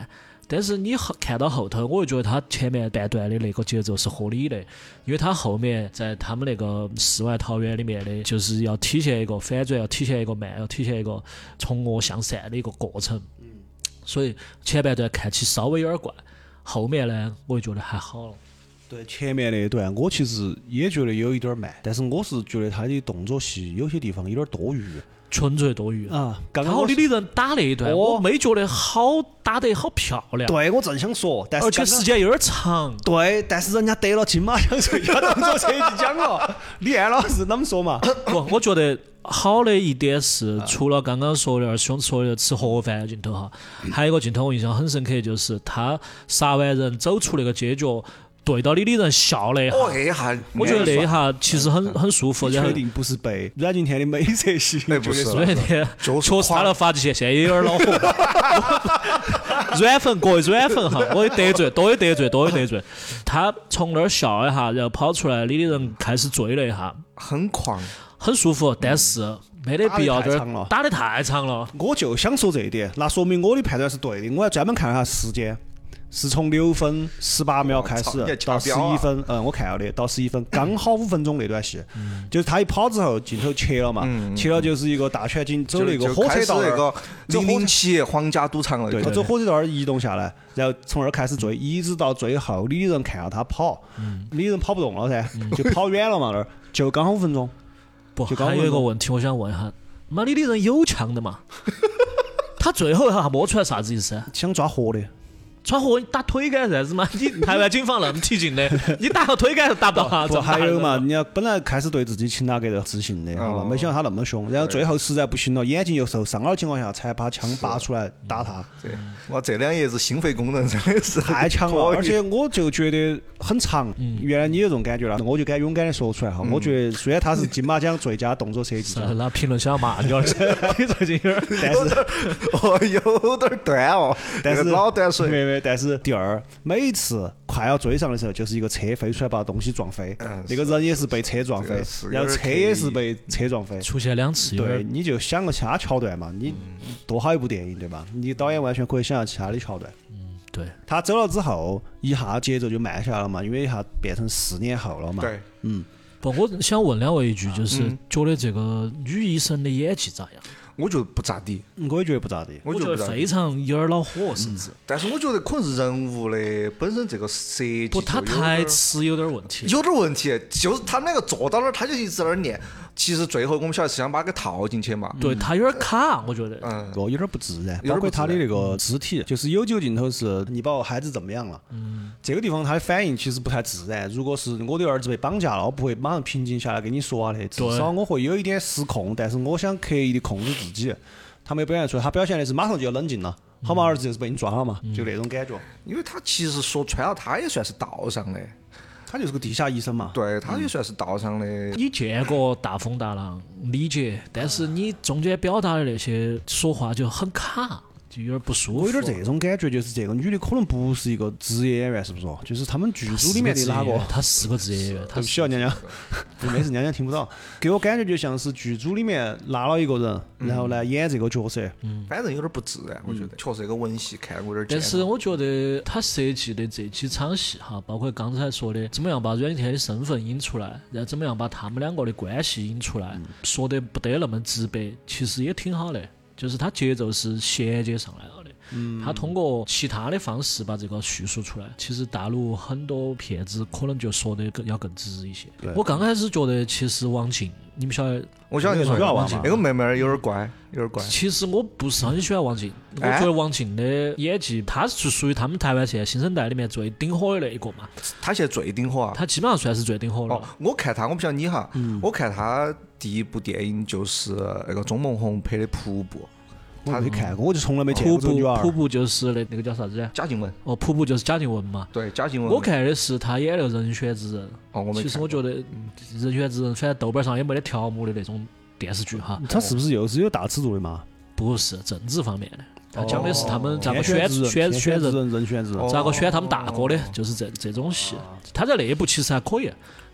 Speaker 2: 但是你后看到后头，我就觉得他前面半段的那个节奏是合理的，因为他后面在他们那个世外桃源里面的，就是要体现一个反转，要体现一个慢，要体现一个从恶向善的一个过程。所以前半段看起稍微有点怪，后面呢，我就觉得还好了。
Speaker 1: 对，前面那一段我其实也觉得有一点慢，但是我是觉得他的动作戏有些地方有点多余。
Speaker 2: 纯粹多余
Speaker 1: 啊！
Speaker 2: 刚刚李李人打那一段，
Speaker 1: 哦、
Speaker 2: 我没觉得好打得好漂亮。
Speaker 1: 对，我正想说，但是
Speaker 2: 而且时间有点长。
Speaker 1: 对，但是人家得了金马奖最佳动作设计奖了。李安老师怎么说嘛？
Speaker 2: 不，我觉得好的一点是，除了刚刚说的二兄说的吃盒饭的镜头哈，还有一个镜头我印象很深刻，就是他杀完人走出那个街角。对到李李人笑了一下，
Speaker 3: 哦，那一下，
Speaker 2: 我觉得那一下其实很很舒服。然后
Speaker 1: 确定不是被阮经天的美色吸引？
Speaker 3: 不是，
Speaker 2: 阮经天确实他的发际线现在也有点恼火。软粉各位软粉哈，我也得罪，多有得罪，多有得罪。他从那儿笑一下，然后跑出来，李李人开始追了一下，
Speaker 3: 很狂，
Speaker 2: 很舒服，但是没得必要这儿打得太长了。
Speaker 1: 我就想说这一点，那说明我的判断是对的。我要专门看一下时间。是从六分十八秒开始到十一分，嗯，我看到的到十一分，刚好五分钟那段戏，就是他一跑之后，镜头切了嘛，切了就是一个大全景走那个火车道
Speaker 3: 那个零零七皇家赌场了，
Speaker 1: 对，走火车道移动下来，然后从那儿开始追，一直到最后，李人看到他跑，李人跑不动了噻，就跑远了嘛，那儿就刚好五分钟。
Speaker 2: 不，还有一个问题，我想问一下，妈，李人有枪的嘛？他最后一下摸出来啥子意思？
Speaker 1: 想抓活的。
Speaker 2: 抓活打腿杆啥子嘛？你台湾警方那么提劲的，你打个腿杆打不到啥子？
Speaker 1: 还有嘛，人家本来开始对自己擒拿给的自信的，好吧，没想到他那么凶，然后最后实在不行了，眼睛又受伤了的情况下，才把枪拔出来打他。
Speaker 3: 对，哇，这两爷子心肺功能真的是
Speaker 1: 太强了，而且我就觉得很长。原来你有这种感觉了，我就敢勇敢的说出来哈。我觉得虽然他是金马奖最佳动作设计奖，
Speaker 2: 那评论想骂你了，你最近有点，
Speaker 1: 但是
Speaker 3: 哦有点短哦，
Speaker 1: 但是
Speaker 3: 老短水。
Speaker 1: 没没，但是第二，每一次快要追上的时候，就是一个车飞出来把东西撞飞，
Speaker 3: 嗯、
Speaker 1: 那个人也是被车撞飞，然后车也是被车撞飞，
Speaker 2: 出现两次。
Speaker 1: 对，你就想个其他桥段嘛，你多好一部电影对吧？你导演完全可以想象其他的桥段。
Speaker 2: 嗯，对。
Speaker 1: 他走了之后，一下节奏就慢下来了嘛，因为一下变成四年后了嘛。
Speaker 3: 对，
Speaker 1: 嗯。
Speaker 2: 不，我想问两位一句，就是觉得这个女医生的演技咋样？
Speaker 3: 我觉得不咋地，
Speaker 1: 我也觉得不咋地，
Speaker 2: 我觉得非常有点恼火，甚至、嗯。
Speaker 3: 但是我觉得可能是人物的本身这个设计，
Speaker 2: 不，他台词有点问题，
Speaker 3: 有点问题，就是他们两个坐到那儿，他就一直在那儿念。其实最后我们晓得是想把它给套进去嘛，
Speaker 2: 对他有点卡，我觉得，
Speaker 1: 嗯，有点不自然，包括他的那个肢体，就是有几个镜头是你把我孩子怎么样了，嗯，这个地方他的反应其实不太自然。如果是我的儿子被绑架了，我不会马上平静下来跟你说啊的，至少我会有一点失控，但是我想刻意的控制自己。他没表现出来，他表现的是马上就要冷静了。好嘛，儿子就是被你抓了嘛，就那种感觉。
Speaker 3: 因为他其实说穿了，他也算是道上的。
Speaker 1: 他就是个地下医生嘛，
Speaker 3: 对，他也算是道上的。
Speaker 2: 你见过大风大浪，理解，但是你中间表达的那些说话就很卡，就有点不舒服。
Speaker 1: 我有点这种感觉，就是这个女的可能不是一个职业演员，是不是？就是他们剧组里面的哪个？
Speaker 2: 她是个职业演员。
Speaker 1: 对不起啊，娘娘，不没事，娘娘听不到。给我感觉就像是剧组里面拉了一个人，然后呢演这个角色，
Speaker 3: 嗯，反正有点不自然，我觉得。确实这个文戏看过有点。
Speaker 2: 但是我觉得他设计的这几场戏哈，包括刚才说的，怎么样把阮经天的身份引出来，然后怎么样把他们两个的关系引出来，嗯、说的不得那么直白，其实也挺好的。就是他节奏是衔接上来了的，嗯，他通过其他的方式把这个叙述出来。其实大陆很多片子可能就说的更要更直一些。我刚开始觉得，其实王静，你们晓得，
Speaker 3: 我晓得你说
Speaker 1: 王静
Speaker 3: 那个妹妹有点乖，有点乖。
Speaker 2: 其实我不是很喜欢王静，我觉得王静的演技，她是属于他们台湾现在新生代里面最顶火的那一个嘛。
Speaker 3: 她现在最顶火啊！
Speaker 2: 她基本上算是最顶火的。
Speaker 3: 哦，我看她，我不晓得你哈，嗯、我看她第一部电影就是那个钟孟宏拍的《瀑布》。
Speaker 1: 我没看过，我就从来没见过这个女儿。
Speaker 2: 瀑布就是那那个叫啥子？
Speaker 3: 贾静雯。
Speaker 2: 哦，瀑布就是贾静雯嘛。
Speaker 3: 对，贾静雯。
Speaker 2: 我看的是她演那个《人选之人》。
Speaker 3: 哦，我没看。
Speaker 2: 其实我觉得《人选之人》反正豆瓣上也没得条目的那种电视剧哈。
Speaker 1: 它是不是又是有大尺度的嘛？
Speaker 2: 不是政治方面的，它讲的是他们咋个选
Speaker 1: 选
Speaker 2: 选
Speaker 1: 人，人选之人，
Speaker 2: 咋个选他们大哥的，就是这这种戏。他在那一部其实还可以。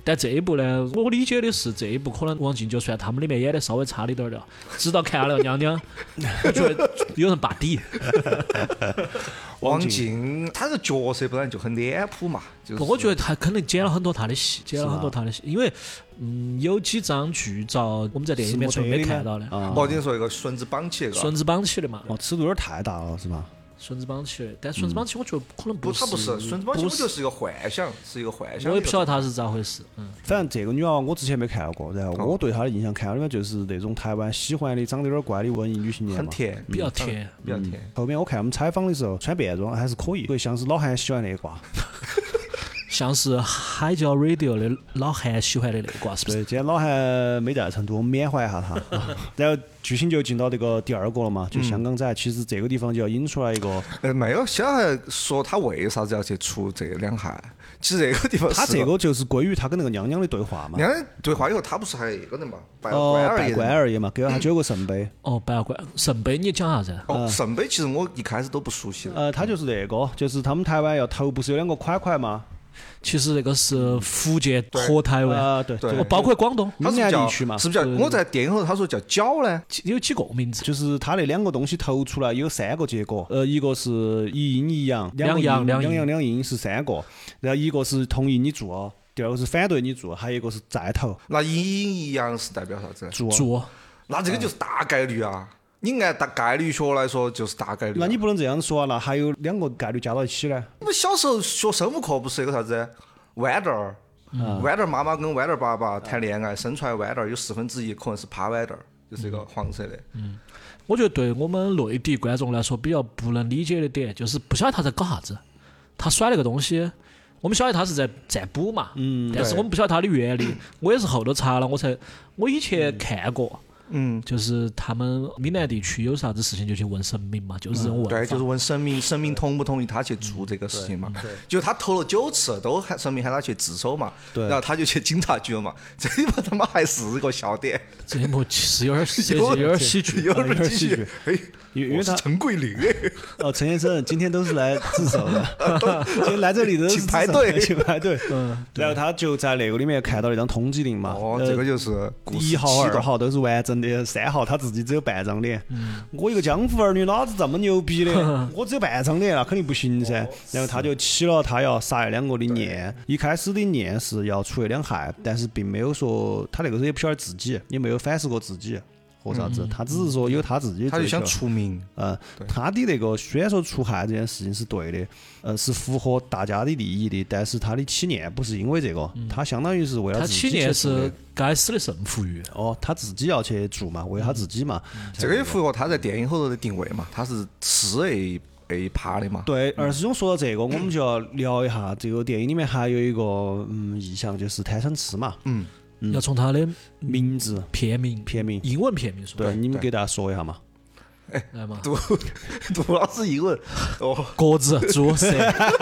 Speaker 2: 但这一部呢，我理解的是这一部可能王静就算他们里面演的稍微差了一点儿的，直到看了娘娘，我觉得有人拔底。
Speaker 3: 王静他这个角色本来就很脸谱嘛，就是
Speaker 2: 不，我觉得他肯定剪了很多他的戏，剪了很多他的戏，因为嗯，有几张剧照我们在电影里面从没看到的。
Speaker 1: 啊，
Speaker 3: 我跟你说一个绳子绑起那个，
Speaker 2: 绳子绑起的嘛，
Speaker 1: 哦，尺度有点太大了，是吧？
Speaker 2: 绳子绑起的，但绳子绑起我觉得可能
Speaker 3: 不，
Speaker 2: 是，
Speaker 3: 它不是绳子绑起，
Speaker 2: 不
Speaker 3: 不就是一个幻想，是一个幻想。
Speaker 2: 我也不晓得它是咋回事。嗯，
Speaker 1: 反正这个女娃娃我之前没看过，然后我对她的印象看到里面就是那种台湾喜欢的长得有点怪的文艺女青年嘛，
Speaker 3: 很甜，
Speaker 2: 比较甜，
Speaker 3: 比较甜。
Speaker 1: 后面我看他们采访的时候穿便装还是可以，所以像是老韩喜欢那一挂。
Speaker 2: 像是海椒 radio 的老韩喜欢的那挂，是不是？
Speaker 1: 对，今天老韩没在成都，我们缅怀一下他。然后剧情就进到这个第二个了嘛，就香港仔。其实这个地方就要引出来一个，
Speaker 3: 呃，没有，现在还说他为啥子要去出这两汉？其实这个地方是
Speaker 1: 他这个就是归于他跟那个娘娘的对话嘛。
Speaker 3: 娘娘对话以后，他不是还有一个人嘛，拜
Speaker 1: 哦，拜
Speaker 3: 关二爷。
Speaker 1: 关二爷嘛，给了他九个圣杯。
Speaker 2: 哦，白二关圣杯，你讲啥子？
Speaker 3: 哦，圣杯其实我一开始都不熟悉的。
Speaker 1: 呃，他就是那个，就是他们台湾要头不是有两个块块吗？
Speaker 2: 其实那个是福建和台湾，
Speaker 1: 啊，对
Speaker 3: 对
Speaker 2: 哦，包括广东，
Speaker 1: 闽
Speaker 3: 他是叫
Speaker 1: 南地区嘛，
Speaker 3: 是不是叫？我在电影后头他说叫角呢，
Speaker 2: 有几个名字？
Speaker 1: 就是他那两个东西投出来有三个结果，呃，一个是一阴一阳，两个阴两
Speaker 2: 两阳两阴
Speaker 1: 阳两阴是三个，然后一个是同意你做，第二个是反对你做，还有一个是再投
Speaker 3: 那一阴一阳是代表啥子？
Speaker 1: 做。
Speaker 2: 做。
Speaker 3: 那这个就是大概率啊。你按大概率学来说，就是大概率啊。
Speaker 1: 那你不能这样说啊，那还有两个概率加到一起呢？
Speaker 3: 我们小时候学生物课不是有个啥子豌豆儿？
Speaker 1: 嗯
Speaker 3: 豌豆儿妈妈跟豌豆儿爸爸谈恋爱，生出来豌豆儿有四分之一可能是趴豌豆儿，就是一个黄色的。
Speaker 2: 我觉得对我们内地观众来说比较不能理解的点，就是不晓得他在搞啥子，他甩那个东西，我们晓得他是在占卜嘛，嗯，但是
Speaker 3: 对
Speaker 2: 我们不晓得他的原理。我也是后头查了，我才我以前看过，
Speaker 3: 嗯，
Speaker 2: 就是他们闽南地区有啥子事情就去问神明嘛，就是这种问法。
Speaker 3: 对，就是问神明，神明同不同意他去做这个事情嘛？就他投了九次，都喊神明喊他去自首嘛，
Speaker 1: 对
Speaker 3: 然后他就去警察局了嘛。这一部他妈还是个笑点，
Speaker 2: 这一幕其实有点设计有点喜剧，
Speaker 3: 有
Speaker 1: 有点
Speaker 3: 点喜剧
Speaker 1: 喜剧。
Speaker 3: 哎，
Speaker 1: 因为因为他
Speaker 3: 我是陈桂林哎，
Speaker 1: 哦，陈先生今天都是来自首的，今天来这里都是
Speaker 3: 请排队
Speaker 1: 请排队。嗯，然后他就在那个里面看到那张通缉令嘛，
Speaker 3: 哦，
Speaker 1: 呃
Speaker 3: 这个就是故事
Speaker 1: 一号、
Speaker 3: 启动
Speaker 1: 二号都是完整的，三号他自己只有半张脸。我一个江湖儿女，哪子这么牛逼的？我只有半张脸，那肯定不行噻。然后他就起了他要杀那两个的念，一开始的念是要除那两害，但是并没有说他那个时候也不晓得自己，也没有反思过自己或啥子，他只是说有他自己的追求。
Speaker 3: 他就想出名，
Speaker 1: 嗯，他的那个虽然说除害这件事情是对的，呃，是符合大家的利益的，但是他的起念不是因为这个，他相当于是为了
Speaker 2: 他
Speaker 1: 自己
Speaker 2: 起念
Speaker 1: 去做的
Speaker 2: 是该死的胜负欲。
Speaker 1: 哦，他自己要去做嘛，为他自己嘛。
Speaker 3: 这个也符合他在电影后头的定位嘛，他是吃那一那一趴的嘛。
Speaker 1: 对，二师兄说到这个，我们就要聊一下这个电影里面还有一个嗯意象，就是贪嗔痴嘛，
Speaker 3: 嗯，
Speaker 2: 要从他的
Speaker 1: 名字
Speaker 2: 片名、
Speaker 1: 片名。
Speaker 2: 英文片名说。
Speaker 1: 对，你们
Speaker 3: 对
Speaker 1: 给大家说一下嘛。
Speaker 2: 来嘛，
Speaker 3: 杜杜老师英文哦，
Speaker 2: 鸽子、猪、蛇，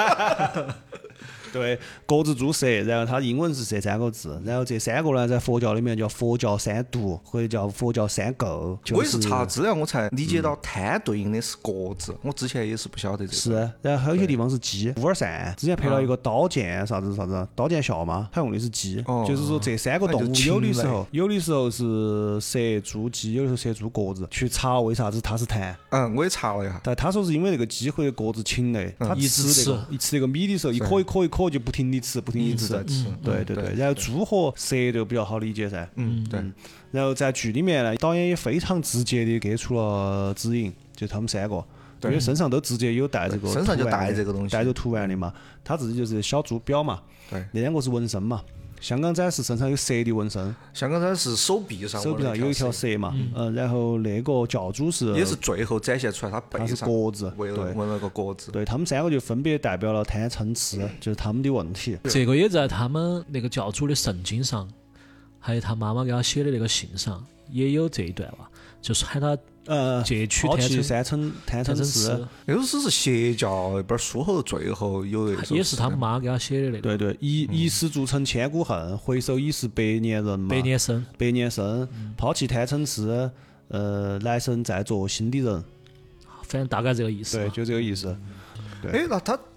Speaker 1: 对，鸽子、猪、蛇，然后它英文是这三个字，然后这三个呢，在佛教里面叫佛教三毒，或者叫佛教三垢。就
Speaker 3: 我也是查资料我才理解到贪对应的是鸽子，我之前也是不晓得这个。
Speaker 1: 是，然后还有些地方是鸡，乌尔善之前配了一个刀剑啥子啥子，刀剑笑嘛，他用的是鸡，
Speaker 3: 哦
Speaker 1: 就是说这三个动物
Speaker 3: 那就禽类
Speaker 1: 有的时候有的时候是蛇、猪、鸡，有的时候蛇、猪、鸽子，去查为啥子它是贪。
Speaker 3: 嗯，我也查了一下，
Speaker 1: 但他说是因为那个鸡或者鸽子禽类，它
Speaker 2: 一
Speaker 1: 吃
Speaker 2: 直
Speaker 1: 那个一吃那个米的时候，一颗一颗一颗就不停的吃，不停的吃
Speaker 3: 一直在。吃。
Speaker 1: 对对对，然后猪和蛇就比较好理解噻。
Speaker 3: 嗯，对，
Speaker 1: 然后在剧里面呢，导演也非常直接的给出了指引，就他们三个，因为身上都直接有带这个
Speaker 3: 身上就
Speaker 1: 图案的
Speaker 3: 带这个东西
Speaker 1: 带着图案的嘛。他自己就是小猪表嘛，
Speaker 3: 对，
Speaker 1: 那两个是纹身嘛。香港仔是身上有蛇的纹身，
Speaker 3: 香港仔是手臂上
Speaker 1: 手臂上有一条
Speaker 3: 蛇，
Speaker 1: 蛇嘛，嗯，然后那个教主是
Speaker 3: 也是最后展现出来他
Speaker 1: 他是
Speaker 3: 背上
Speaker 1: 鸽子，对
Speaker 3: 纹了纹了个鸽子。
Speaker 1: 对，他们三个就分别代表了贪嗔痴，就是他们的问题。
Speaker 2: 这个也在他们那个教主的圣经上，还有他妈妈给他写的那个信上也有这一段吧，就是喊他
Speaker 1: 呃，
Speaker 2: 戒取
Speaker 1: 抛弃
Speaker 2: 贪嗔
Speaker 1: 三嗔贪嗔
Speaker 2: 贪嗔
Speaker 1: 痴
Speaker 2: 痴，，
Speaker 3: 那个只是邪教一本书后头最后有那首
Speaker 2: 也是他妈给他写的那个
Speaker 1: 对对，一一时铸成千古恨，回首已是百年人嘛。
Speaker 2: 百年生。
Speaker 1: 百年生，抛弃贪嗔痴，呃，来生再做新的人。
Speaker 2: 反正大概这个意思
Speaker 1: 对，
Speaker 2: 嘛。
Speaker 1: 就这个意思。对
Speaker 3: 哎，那他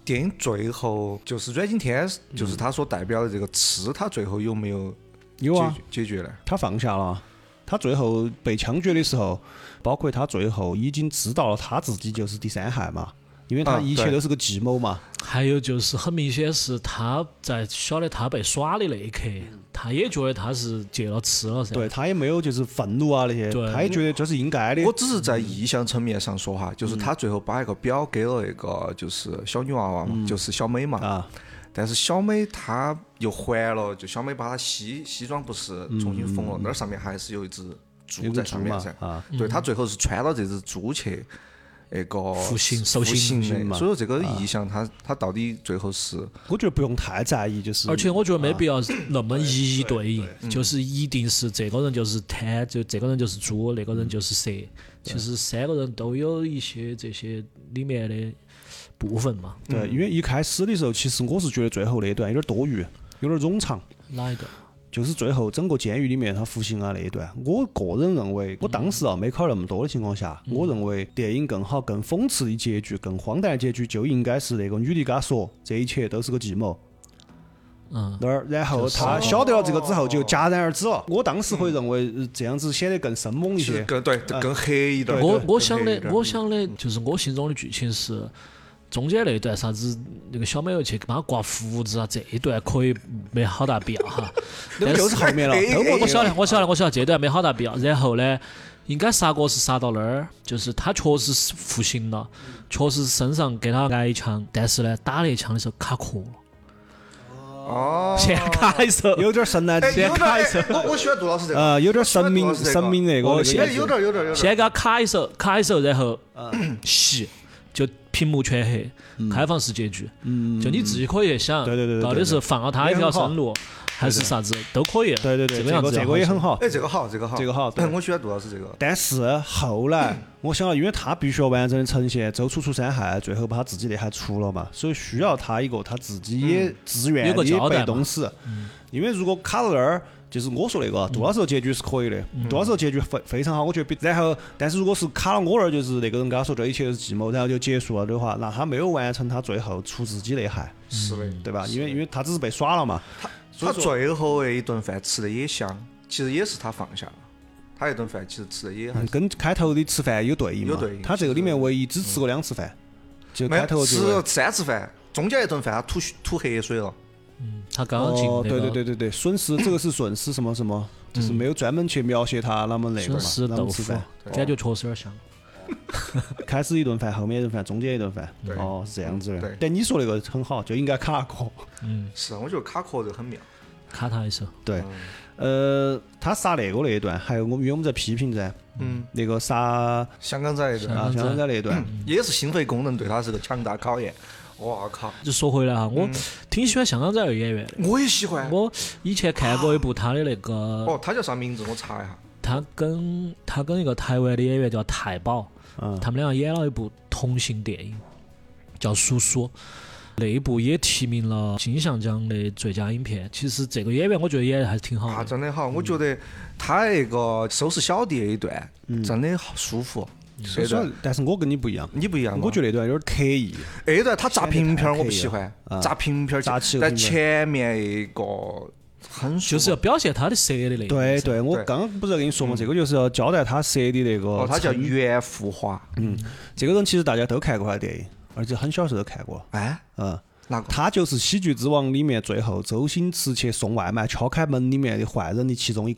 Speaker 3: 电影最后就是阮经天，就是他所代表的这个刺，他最后有没有
Speaker 1: 有啊
Speaker 3: 解决呢？
Speaker 1: 他放下了，他最后被枪决的时候，包括他最后已经知道了他自己就是第三害嘛，因为他
Speaker 3: 啊对
Speaker 1: 一切都是个计谋嘛。
Speaker 2: 还有就是很明显是他在晓得他被耍的那一刻，他也觉得他是借了刺了噻。
Speaker 1: 对他也没有就是愤怒啊那些，
Speaker 2: 对
Speaker 1: 他也觉得这是应该的。
Speaker 3: 我只是在意象层面上说哈，就是他最后把一个表给了那个就是小女娃娃嘛，就是小美嘛。
Speaker 1: 啊，
Speaker 3: 但是小美她又还了，就小美把她西西装不是重新缝了，那儿上面还是有一只猪
Speaker 1: 有
Speaker 3: 在
Speaker 1: 个猪嘛
Speaker 3: 上面噻。
Speaker 1: 啊，
Speaker 3: 对，她最后是穿到这只猪去那个
Speaker 2: 服刑受
Speaker 3: 服
Speaker 2: 刑
Speaker 3: 刑的，
Speaker 1: 嘛
Speaker 3: 所以说这个意象它它到底最后是
Speaker 1: 我觉得不用太在意，就是
Speaker 2: 而且我觉得没必要那么一一对应，就是一定是这个人就是贪，就这个人就是猪，那个人就是蛇。其实三个人都有一些这些里面的部分嘛。
Speaker 1: 对，因为一开始的时候，其实我是觉得最后那一段有点多余，有点冗长。
Speaker 2: 哪一个？
Speaker 1: 就是最后整个监狱里面他服刑啊那一段，我个人认为，我当时啊没考虑那么多的情况下，我认为电影更好、更讽刺的结局、更荒诞的结局，就应该是那个女的跟他说，这一切都是个计谋。
Speaker 2: 嗯，
Speaker 1: 那儿，然后他晓得了这个之后，就戛然而止了。我当时会认为呃这样子显得更生猛一些。
Speaker 3: 是更对更黑一点。
Speaker 2: 我
Speaker 3: 更
Speaker 2: 我想的
Speaker 3: 黑一点
Speaker 2: 我想的就是我心中的剧情是。中间那段啥子，那个小美又去帮他刮胡子啊，这一段可以没好大必要哈。
Speaker 1: 那个就是后面了，
Speaker 3: 哎
Speaker 1: 都没
Speaker 2: 我晓得，我晓得，我晓得，这段没好大必要。然后呢，应该杀过是杀到那儿，就是他确实是服刑了，确实身上给他挨一枪，但是呢，打那一枪的时候卡壳了。
Speaker 3: 哦，
Speaker 2: 先卡一手，
Speaker 1: 有点神来
Speaker 3: 哎，
Speaker 1: 之
Speaker 3: 有点哎
Speaker 2: 先卡一手，
Speaker 3: 我我喜欢杜老师这个，
Speaker 1: 呃，有点神明
Speaker 3: 我喜欢杜老师这个
Speaker 1: 神明那个那个
Speaker 2: 哦现
Speaker 3: 哎，
Speaker 1: 意思
Speaker 3: 有点有点有点。
Speaker 2: 先给他卡一手，卡一手，然后洗，就屏幕全黑，开放式结局。
Speaker 1: 嗯，
Speaker 2: 就你自己可以去想，
Speaker 1: 对对对对对
Speaker 2: 到底是放了他一条生路，还是啥子都可以。
Speaker 1: 对对对，
Speaker 2: 这个样子
Speaker 1: 这个也很好。
Speaker 3: 哎，这个好，这个好，
Speaker 1: 这个好对
Speaker 3: 我喜欢杜老师这个。
Speaker 1: 但是后来我想了，因为他必须要完整的呈现周楚楚三害，最后把他自己那害出了嘛，所以需要他一个他自己也自愿
Speaker 2: 有个交代嘛
Speaker 1: 的被动死。因为如果卡到那儿，就是我说那个杜老师的结局是可以的，杜老师的结局非非常好，我觉得比。然后，但是如果是卡到我那儿，就是那个人跟他说这一切都是计谋，然后就结束了的话，那他没有完成他最后出自己那害，
Speaker 3: 是的，
Speaker 1: 对吧？因为因为他只是被耍了嘛。
Speaker 3: 他最后那一顿饭吃的也香，其实也是他放下了。他那顿饭其实吃的也还
Speaker 1: 嗯跟开头的吃饭有对应嘛？
Speaker 3: 有对应
Speaker 1: 他这个里面唯一只吃过两次饭，就
Speaker 3: 没有
Speaker 1: 开头
Speaker 3: 吃
Speaker 1: 就
Speaker 3: 三次饭，中间一顿饭他吐吐黑水了。
Speaker 2: 他刚刚进
Speaker 1: 哦，对
Speaker 2: 那个
Speaker 1: 对对对对，损失这个是损失什么什么，就是没有专门去描写他啷么那个
Speaker 2: 笋
Speaker 1: 嘛，啷么
Speaker 2: 丝豆腐
Speaker 1: 吃饭。，
Speaker 2: 感觉确实有点像。
Speaker 1: 开始一顿饭，后面一顿饭，中间一顿饭，
Speaker 3: 对
Speaker 1: 哦，是这样子的
Speaker 3: 对。
Speaker 1: 但你说那个很好，就应该卡壳。
Speaker 2: 嗯，
Speaker 3: 是，我觉得卡壳这个很妙。
Speaker 2: 卡他一手。
Speaker 1: 对，呃，他杀那个那一段，还有我们因为我们在批评噻，
Speaker 3: 嗯，
Speaker 1: 那个杀
Speaker 3: 香港仔这
Speaker 1: 啊，
Speaker 2: 港仔
Speaker 1: 香港仔那一段，
Speaker 3: 也是心肺功能对他是个强大考验。哇靠！
Speaker 2: 就说回来哈，我挺喜欢香港仔那个演员的。
Speaker 3: 我也喜欢。
Speaker 2: 我以前看过一部他的那个，
Speaker 3: 哦，他叫啥名字？我查一下。
Speaker 2: 他跟他跟一个台湾的演员叫太保，
Speaker 1: 嗯，
Speaker 2: 他们两个演了一部同性电影，叫《叔叔》。那一部也提名了金像奖的最佳影片。其实这个演员我觉得演的还是挺好
Speaker 3: 啊，
Speaker 2: 的。
Speaker 3: 真的好，我觉得他那个收拾小弟那一段真的好舒服。那段
Speaker 1: 但是我跟你不一样，
Speaker 3: 你不一样吗？
Speaker 1: 我觉得那段有点刻意。
Speaker 3: 那段他砸平片儿我不喜欢
Speaker 1: 啊，
Speaker 3: 砸平片儿
Speaker 1: 砸起个
Speaker 3: 在
Speaker 1: 平片儿
Speaker 3: 前面一个很舒服
Speaker 2: 就是要表现他的蛇的那一面噻
Speaker 1: 对对，我
Speaker 3: 对
Speaker 1: 刚刚不是在跟你说嘛，这个就是要交代他蛇的那个。
Speaker 3: 哦，他叫袁富华。
Speaker 1: 嗯，这个人其实大家都看过他的电影，而且很小时候都看过。
Speaker 3: 哎，
Speaker 1: 嗯，
Speaker 3: 哪个？
Speaker 1: 他就是《喜剧之王》里面最后周星驰去送外卖敲开门里面的坏人的其中一个。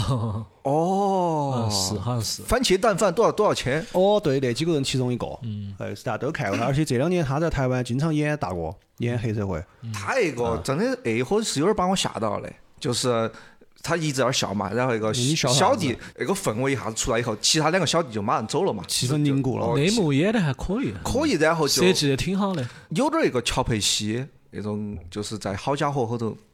Speaker 3: 哦
Speaker 2: 嗯，是好像是。
Speaker 3: 番茄蛋饭多少多少钱？
Speaker 1: 哦，对，那几个人其中一个。嗯，哎，是大家都看过他，而且这两年他在台湾经常演大哥，演黑社会。
Speaker 3: 他那个真的那会儿是有点把我吓到了，就是他一直在那儿笑嘛，然后那个
Speaker 1: 你笑啥子
Speaker 3: 小弟那个氛围一下子出来以后，其他两个小弟就马上走了嘛，
Speaker 1: 气氛凝固了
Speaker 3: 哦
Speaker 2: 那一幕演的还可以，
Speaker 3: 可以，然后就
Speaker 2: 设计的挺好的。
Speaker 3: 有点那个乔佩西那种，就是在好家伙后头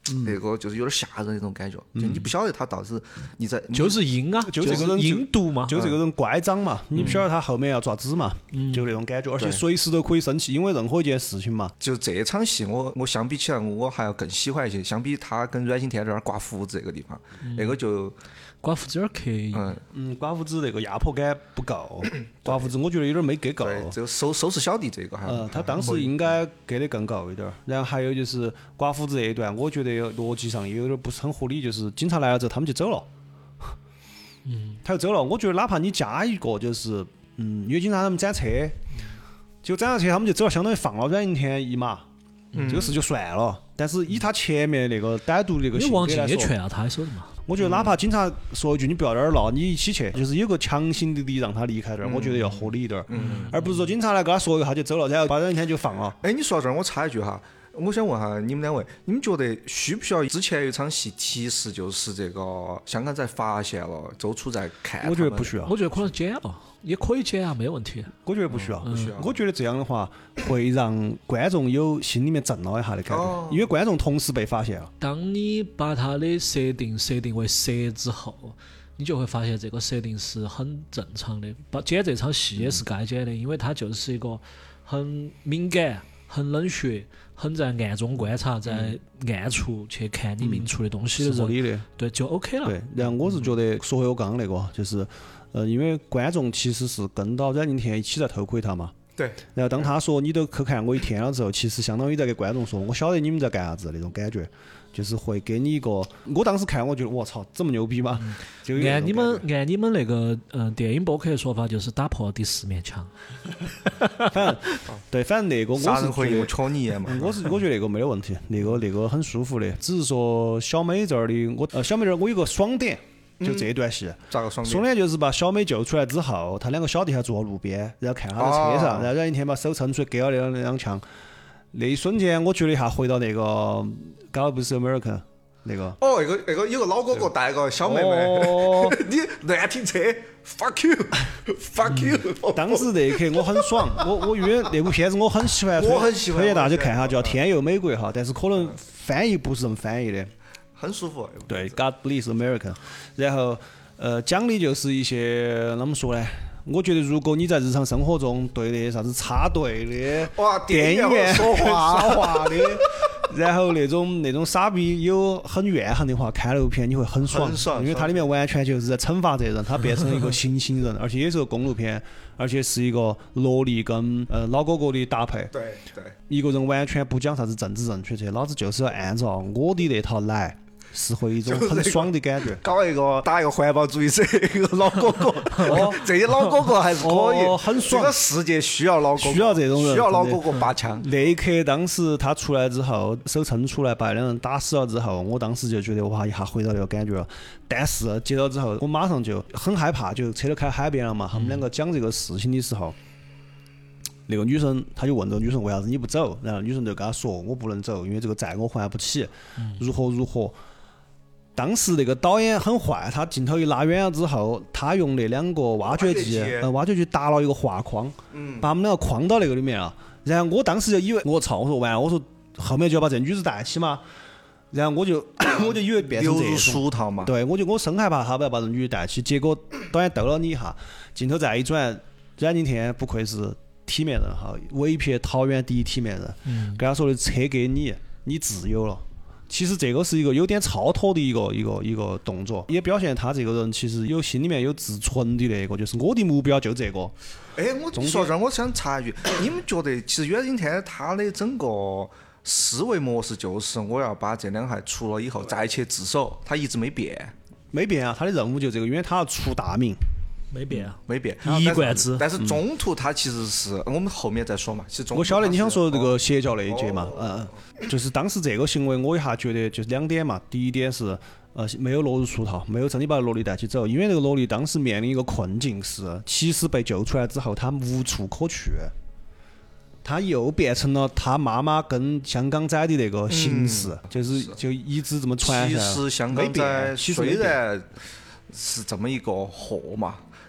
Speaker 3: 那个就是有点吓人那种感觉，就你不晓得他到底是你在
Speaker 2: 就是阴啊，
Speaker 1: 就这个人就
Speaker 2: 阴毒嘛，
Speaker 1: 就这个人乖张嘛，你不晓得他后面要爪子嘛，就那种感觉，而且
Speaker 3: 对
Speaker 1: 随时都可以生气，因为任何一件事情嘛。
Speaker 3: 就这场戏我，我相比起来，我还要更喜欢一些。相比他跟阮经天在那儿刮胡子这个地方，那个就
Speaker 2: 刮胡子有点刻意。
Speaker 3: 嗯，
Speaker 1: 嗯，寡妇子那个压迫感不够，寡妇子我觉得有点没给够。
Speaker 3: 对，这个收收拾小弟这个还，
Speaker 1: 呃，他当时应该给的更够一点儿。然后还有就是寡妇子这一段，我觉得有逻辑上也有点不是很合理，就是警察来了之后他们就走了，嗯，他就走了。我觉得哪怕你加一个就是，嗯，因为警察他们斩车，就斩了车他们就走了，相当于放了阮经天一马，这个事就算了。但是以他前面那个歹毒的那个
Speaker 2: 你忘记
Speaker 1: 性格来说，
Speaker 2: 也劝了他手的嘛？
Speaker 1: 我觉得哪怕警察说一句你不要在这儿闹，你一起去，就是有个强行的力让他离开这儿，我觉得要合理一点儿，而不是说警察来跟他说一个他就走了，然后把阮经天就放了。
Speaker 3: 哎，你说到这儿，我插一句哈，我想问下你们两位，你们觉得需不需要之前有一场戏提示，就是这个香港仔发现了周楚在看他们？
Speaker 1: 我觉得不需要，
Speaker 2: 我觉得可能剪了，也可以剪啊，没有问题。
Speaker 1: 我觉得不需要，
Speaker 3: 不需要
Speaker 1: 我觉得这样的话会让观众有心里面震了一下的感
Speaker 3: 哦
Speaker 1: 觉，因为观众同时被发现了。
Speaker 2: 当你把它的设定设定为蛇之后，你就会发现这个设定是很正常的。把剪这场戏也是该剪的，因为它就是一个很敏感、很冷血、很在暗中观察、在暗处去看你明处的东西的人，
Speaker 1: 是合理的，
Speaker 2: 对，就 OK 了。
Speaker 1: 对。然后我是觉得，说回我刚刚那个，就是呃，因为观众其实是跟到阮经天一起在偷窥他嘛。
Speaker 3: 对。
Speaker 1: 然后当他说你都去看我一天了之后，其实相当于在给观众说，我晓得你们在干啥子那种感觉，就是会给你一个。我当时看，我觉得我操，这么牛逼吗？就有那种
Speaker 2: 按你们
Speaker 1: 感觉
Speaker 2: 按你们那个嗯、呃、电影播客的说法，就是打破第四面墙。
Speaker 1: 反正对，反正那个我是
Speaker 3: 杀人回应
Speaker 1: 觉得
Speaker 3: 戳你一眼嘛。
Speaker 1: 嗯我是我觉得那个没得问题，那个那个很舒服的，只是说小美这儿的我呃小美这儿我有个爽点，就这段戏，
Speaker 3: 咋个爽
Speaker 1: 爽点就是把小美救出来之后，他两个小弟还坐路边，然后看她在车上，
Speaker 3: 哦
Speaker 1: 然后阮经天把手伸出来给了那两两枪，那一瞬间我觉得一下回到那个《God Bless America》那个。
Speaker 3: 哦，那个那个有个老哥哥带个小妹妹，
Speaker 1: 哦
Speaker 3: 你乱停车，fuck you，fuck you。
Speaker 1: 当时那一刻我很爽，我我因为那部片子我很喜欢，
Speaker 3: 我很喜欢
Speaker 1: 推荐大家看下，
Speaker 3: 我很喜欢
Speaker 1: 叫《天佑美国》哈，但是可能翻译不是这么翻译的。
Speaker 3: 很舒服。
Speaker 1: 对，God bless America。然后，呃，讲的就是一些怎么说呢？我觉得如果你在日常生活中对那啥子插队的、
Speaker 3: 哇，
Speaker 1: 电影院
Speaker 3: 说话
Speaker 1: 说话的，然后那种那种傻逼有很怨恨的话，看那部片你会很爽，
Speaker 3: 很爽
Speaker 1: 因为它里面完全就是在惩罚这人，他变成了一个行刑人，而且也是个公路片，而且是一个萝莉跟呃老哥哥的搭配。
Speaker 3: 对对，
Speaker 1: 一个人完全不讲啥子政治正确，这老子就是要按照我的那套来，是会一种很爽的感觉。
Speaker 3: 搞一个打一个环保主义者一个老哥哥，这些老哥哥还是可以，
Speaker 1: 哦很爽
Speaker 3: 这个世界需要老哥哥，
Speaker 1: 需要这种人
Speaker 3: 需要老哥哥拔枪。
Speaker 1: 那一刻，当时他出来之后，手撑出来把两人打死了之后，我当时就觉得哇，一下回到那个感觉了。但是接到之后，我马上就很害怕，就车都开海边了嘛。他们两个讲这个事情的时候，那个女生他就问这个女生为啥子你不走，然后女生就跟他说我不能走，因为这个债我还不起，如何如何。当时那个导演很坏，他镜头一拉远了之后，他用那两个挖掘机，
Speaker 3: 挖掘机
Speaker 1: 呃，挖掘机打了一个画框，
Speaker 3: 嗯，
Speaker 1: 把我们两个框到那个里面了。然后我当时就以为，我操，我说完了，我说后面就要把这女子带起嘛。然后我就我就以为变成
Speaker 3: 流入
Speaker 1: 这种，
Speaker 3: 俗套嘛。
Speaker 1: 对，我就我生害怕他不要把这女的带起。结果导演逗了你一下，镜头再一转，阮经天不愧是体面人哈，委撇桃园第一体面人，
Speaker 2: 嗯
Speaker 1: 跟他说的车给你，你自由了。其实这个是一个有点超脱的一个一个一个动作，也表现他这个人其实有心里面有自存的那个，就是我的目标就这个。
Speaker 3: 哎，我
Speaker 1: 中间
Speaker 3: 说这儿，我想插一句，你们觉得其实阮经天他的整个思维模式就是我要把这两害除了以后再去自首，他一直没变，
Speaker 1: 没变啊，他的任务就这个，因为他要出大名。
Speaker 2: 没变啊。
Speaker 3: 没变，
Speaker 2: 一以贯之
Speaker 3: 但是中途他其实是我们后面再说嘛。其实中途
Speaker 1: 我晓得你想说这
Speaker 3: 他是
Speaker 1: 个邪教那一节嘛，
Speaker 3: 哦
Speaker 1: 嗯，就是当时这个行为，我一下觉得就是两点嘛。第一点是，呃，没有落入俗套，没有真的把萝莉带起走，因为那个萝莉当时面临一个困境是，其实被救出来之后，她无处可去，她又变成了她妈妈跟香港仔的那个形式，就是就一直这么传
Speaker 3: 其
Speaker 1: 下来。
Speaker 3: 实香
Speaker 1: 没
Speaker 3: 港仔
Speaker 1: 变，其实没变
Speaker 3: 虽然是这么一个货嘛，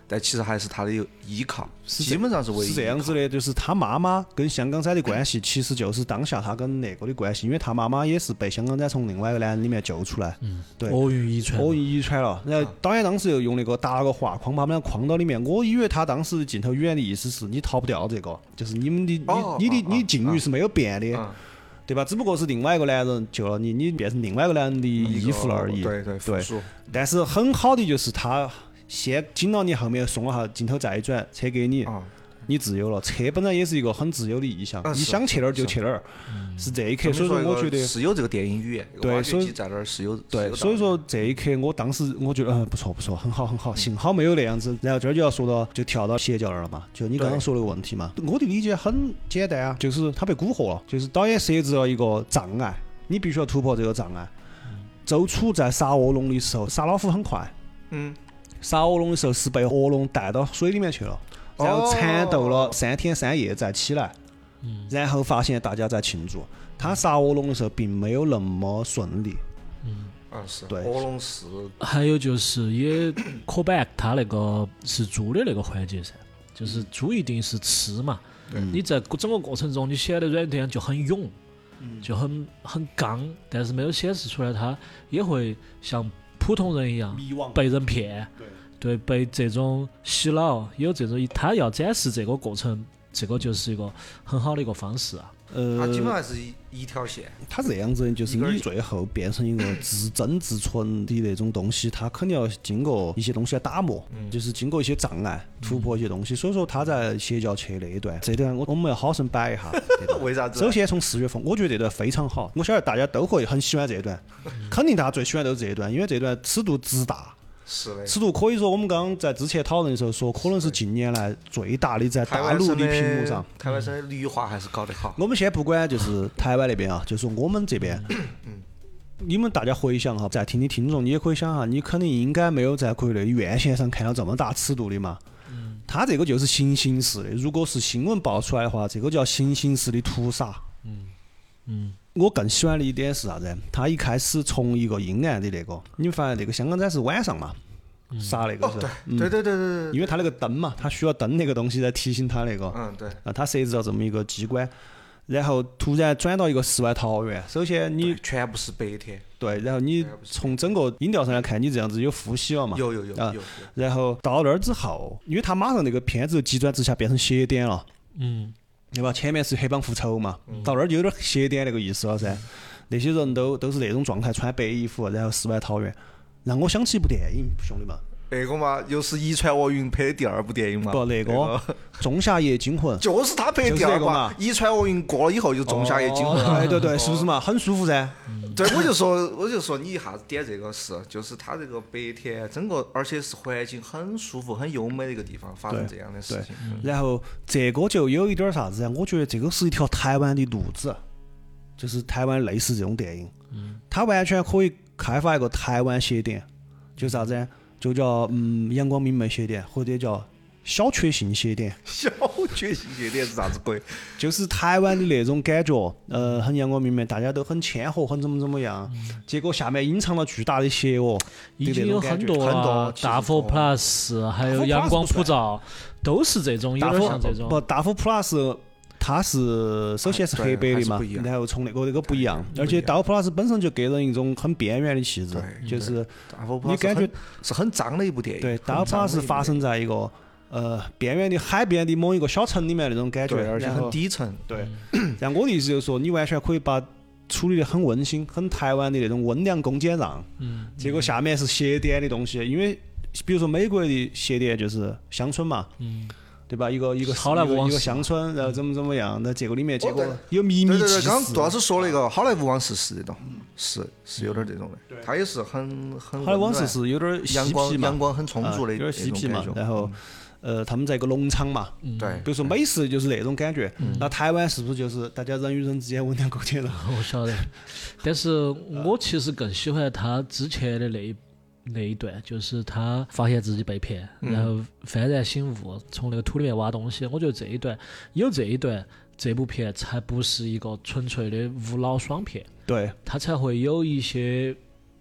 Speaker 3: 但其实还是他的依靠，基本上是唯一。
Speaker 1: 是这样子的，就是他妈妈跟香港仔的关系，其实就是当下他跟那个的关系，因为他妈妈也是被香港仔从另外一个男人里面救出来，嗯，对，
Speaker 2: 厄运遗传，
Speaker 1: 厄运遗传了。然后导演当时又用那个打了个画框，把他们俩框到里面。我以为他当时镜头语言的意思是你逃不掉这个，就是你们的你你的你境遇是没有变的。对吧？只不过是另外一个男人救了你，你变成另外一个男人的依附了而已。
Speaker 3: 对对对。
Speaker 1: 但是很好的就是他先紧到你后面送了下镜头再一转，车给你，
Speaker 3: 啊、
Speaker 1: 你自由了。车本来也是一个很自由的意象，
Speaker 3: 啊、
Speaker 1: 你想去哪儿就去哪儿，是这一刻。所以说，我觉得
Speaker 3: 是有这个电影语言。
Speaker 1: 对，所以
Speaker 3: 在那儿是有。
Speaker 1: 对，所以说这一刻，我当时我觉得嗯不错不错，很好很好，幸好没有那样子。然后这儿就要说到，就跳到邪教那儿了嘛，就你刚刚说那个问题嘛。我的理解很简单啊，就是他被蛊惑了，就是导演设置了一个障碍，你必须要突破这个障碍。周楚在杀恶龙的时候，杀老虎很快。
Speaker 3: 嗯。
Speaker 1: 杀恶龙的时候是被恶龙带到水里面去了，然后缠斗了三天三夜再起来，
Speaker 2: 嗯、
Speaker 1: 然后发现大家在庆祝。他杀恶龙的时候并没有那么顺利。
Speaker 2: 嗯，
Speaker 3: 啊是。
Speaker 1: 对。
Speaker 3: 恶龙是。
Speaker 2: 还有就是也 call back 他那个是猪的那个环节噻，就是猪一定是吃嘛。
Speaker 1: 嗯、
Speaker 2: 你在整个过程中，你显得阮天就很勇，
Speaker 1: 嗯、
Speaker 2: 就很很刚，但是没有显示出来他也会像普通人一样被人骗。
Speaker 1: 对。
Speaker 2: 对，被这种洗脑，有这种他要展示这个过程，这个就是一个很好的一个方式啊。
Speaker 1: 呃，
Speaker 3: 他基本上是一一条线。
Speaker 1: 他这样子，就是你最后变成一个自真自存的那种东西，他肯定要经过一些东西来打磨，
Speaker 3: 嗯、
Speaker 1: 就是经过一些障碍，突破一些东西。所以说他在邪教去那一段，这段我我们要好生摆一下。
Speaker 3: 为啥子？
Speaker 1: 首先从四月份，我觉得这段非常好，我晓得大家都会很喜欢这一段，肯定大家最喜欢都是这一段，因为这段尺度之大。
Speaker 3: 是的，
Speaker 1: 尺度可以说，我们刚刚在之前讨论的时候说，可能是近年来最大的在大陆的屏幕上。
Speaker 3: 台湾省的绿化还是搞得好。
Speaker 1: 我们先不管就是台湾那边啊，就说我们这边，你们大家回想哈，在听的听众，你也可以想哈，你肯定应该没有在国内院线上看到这么大尺度的嘛。
Speaker 2: 嗯。
Speaker 1: 它这个就是行刑式的，如果是新闻爆出来的话，这个叫行刑式的屠杀。
Speaker 2: 嗯。嗯。
Speaker 1: 我更喜欢的一点是啥子？他一开始从一个阴暗的那个，你们发现那个香港仔是晚上嘛，
Speaker 2: 嗯、
Speaker 1: 杀那个是、
Speaker 3: 哦
Speaker 1: 嗯，
Speaker 3: 对对对对对，
Speaker 1: 因为他那个灯嘛，他需要灯那个东西来提醒他那个，
Speaker 3: 嗯对，
Speaker 1: 啊，他设置了这么一个机关，然后突然转到一个世外桃源，首先你
Speaker 3: 全部是白天，
Speaker 1: 对，然后你从整个音调上来看，你这样子有呼吸了嘛？
Speaker 3: 有有有
Speaker 1: 啊
Speaker 3: 有，
Speaker 1: 然后到那儿之后，因为他马上那个片子急转直下变成邪典了，
Speaker 2: 嗯，
Speaker 1: 对吧？前面是黑帮复仇嘛，
Speaker 3: 嗯、
Speaker 1: 到那儿就有点邪典那个意思了噻。那些人都都是那种状态，穿白衣服，然后世外桃源，让我想起一部电影，兄弟们。
Speaker 3: 那个嘛，又是遗传厄运拍的第二部电影嘛。
Speaker 1: 不，那个《仲夏夜惊魂》
Speaker 3: 就是他拍的第二部嘛。遗传厄运过了以后就《仲夏夜惊魂》。
Speaker 1: 对对对，是不是嘛？很舒服噻。
Speaker 3: 对，我就说，我就说你一下子点这个是，就是他这个白天整个，而且是环境很舒服、很优美的一个地方发生这样的事情。
Speaker 1: 然后这个就有一点啥子啊？我觉得这个是一条台湾的路子。就是台湾类似这种电影，
Speaker 2: 嗯，
Speaker 1: 它完全可以开发一个台湾邪典，就啥子，就叫嗯阳光明媚邪典，或者叫小确幸邪典。
Speaker 3: 小确幸邪典是啥子鬼？
Speaker 1: 就是台湾的那种感觉，呃，很阳光明媚，大家都很谦和，很怎么怎么样，嗯、结果下面隐藏了巨大的邪恶。
Speaker 2: 已经有很多
Speaker 3: 很多
Speaker 2: 大佛 Plus， 还有阳光普照，都是这种，有点像这种。
Speaker 1: 不，大佛 Plus。它是首先是黑白的嘛，然后从那个那个不一样，而且大佛 Plus 本身就给人一种很边缘的气质，就是你感觉
Speaker 3: 是很脏的一部电影。
Speaker 1: 对，大佛 Plus 发生在一个呃边缘的海边的某一个小城里面那种感觉，
Speaker 3: 而且很低沉。
Speaker 1: 对，然后我的意思就是说，你完全可以把处理的很温馨、很台湾的那种温良恭俭让，
Speaker 2: 嗯，
Speaker 1: 结果下面是邪典的东西，因为比如说美国的邪典就是乡村嘛，
Speaker 2: 嗯。
Speaker 1: 对吧？一个一个
Speaker 2: 好莱坞
Speaker 1: 一个乡村，然后怎么怎么样？那结果里面结果有秘密
Speaker 3: 对对对，
Speaker 1: 祭
Speaker 3: 刚刚
Speaker 1: 祀。
Speaker 3: 杜老师说那个好莱坞往事是这种，是是有点这种的，它也是很很。
Speaker 1: 好莱坞往事是有点
Speaker 3: 阳光
Speaker 1: 嘛，
Speaker 3: 阳光很充足的，
Speaker 1: 有点嬉皮嘛。然后呃，他们在一个农场嘛，
Speaker 3: 对，
Speaker 1: 比如说美式就是那种感觉。那台湾是不是就是大家人与人之间温良恭俭让？
Speaker 2: 我晓得，但是我其实更喜欢他之前的那一。那一段就是他发现自己被骗，
Speaker 3: 嗯、
Speaker 2: 然后幡然醒悟，从那个土里面挖东西。我觉得这一段有这一段，这部片才不是一个纯粹的无脑爽片，
Speaker 1: 对，
Speaker 2: 它才会有一些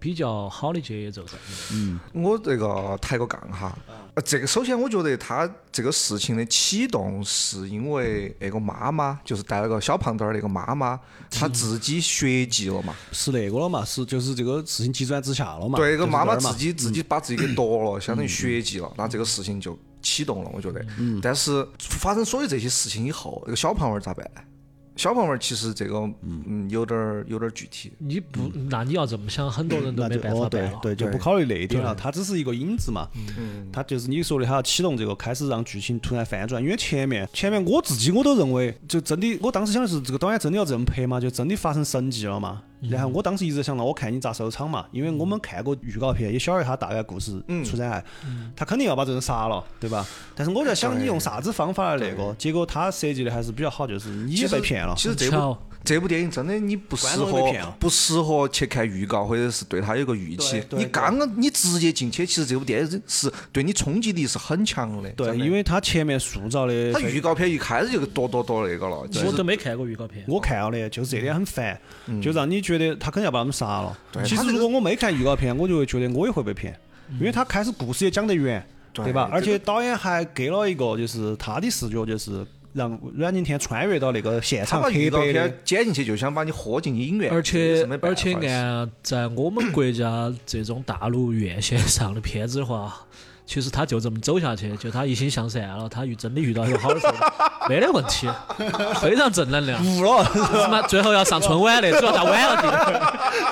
Speaker 2: 比较好的节奏在。
Speaker 1: 嗯，
Speaker 3: 我这个抬个杠哈，呃，这个首先我觉得他这个事情的启动是因为那个妈妈，就是带了个小胖墩儿那个妈妈，她自己血迹了嘛。
Speaker 1: 是那个了嘛，是就是这个事情急转直下了嘛。
Speaker 3: 对，这个妈妈
Speaker 1: 就是这儿嘛
Speaker 3: 自己自己把自己给夺了，相当于血迹了，那这个事情就启动了，我觉得。但是发生所有这些事情以后，这个小胖娃儿咋办？小胖娃儿其实这个嗯有点儿有点儿具体。
Speaker 2: 你不，那你要这么想，很多人都没
Speaker 1: 那就哦
Speaker 2: 办法办了。
Speaker 1: 对对，就
Speaker 3: 对
Speaker 1: 不考虑那一点了，
Speaker 2: 对
Speaker 1: 它只是一个引子嘛。
Speaker 3: 嗯，
Speaker 1: 它就是你说的，它要启动这个，开始让剧情突然反转。因为前面前面我自己我都认为，就真的，我当时想的是这个导演真的要这么拍嘛，就真的发生神迹了嘛。然后我当时一直想到，我看你咋收场嘛，因为我们看过预告片，也晓得他大概故事出展来，他肯定要把这人杀了，对吧？但是我在想，你用啥子方法来那个？结果他设计的还是比较好，就是你也被骗了。
Speaker 3: 其实这部
Speaker 2: 巧
Speaker 3: 这部电影真的你不适
Speaker 1: 观众也
Speaker 3: 合
Speaker 1: 被骗了
Speaker 3: 不适合去看预告，或者是对它有个预期
Speaker 1: 对。对
Speaker 3: 你刚刚你直接进去，其实这部电影是对你冲击力是很强的。
Speaker 1: 对，
Speaker 3: 真的
Speaker 1: 因为他前面塑造的
Speaker 3: 它预告片一开始就多多多那个了。其实
Speaker 2: 我都没看过预告片。
Speaker 1: 我看了的，就是这点很烦，就让你觉得他肯定要把他们杀了。
Speaker 3: 对他这个
Speaker 1: 其实如果我没看预告片，我就会觉得我也会被骗，因为他开始故事也讲得圆，
Speaker 3: 对
Speaker 1: 对吧？
Speaker 3: 这个
Speaker 1: 而且导演还给了一个，就是他的视觉，就是让阮经天穿越到那个现场
Speaker 3: 他把预告
Speaker 1: 黑白的
Speaker 3: 片。剪进去，就想把你豁进影院，
Speaker 2: 而
Speaker 3: 这
Speaker 2: 且
Speaker 3: 是没办法
Speaker 2: 而且按在我们国家这种大陆院线上的片子的话，其实他就这么走下去，就他一心向善了，他遇真的遇到一个好的时候，没得问题，非常正能量。
Speaker 1: 服了，
Speaker 2: 是嘛？最后要上春晚的，主要他晚了点。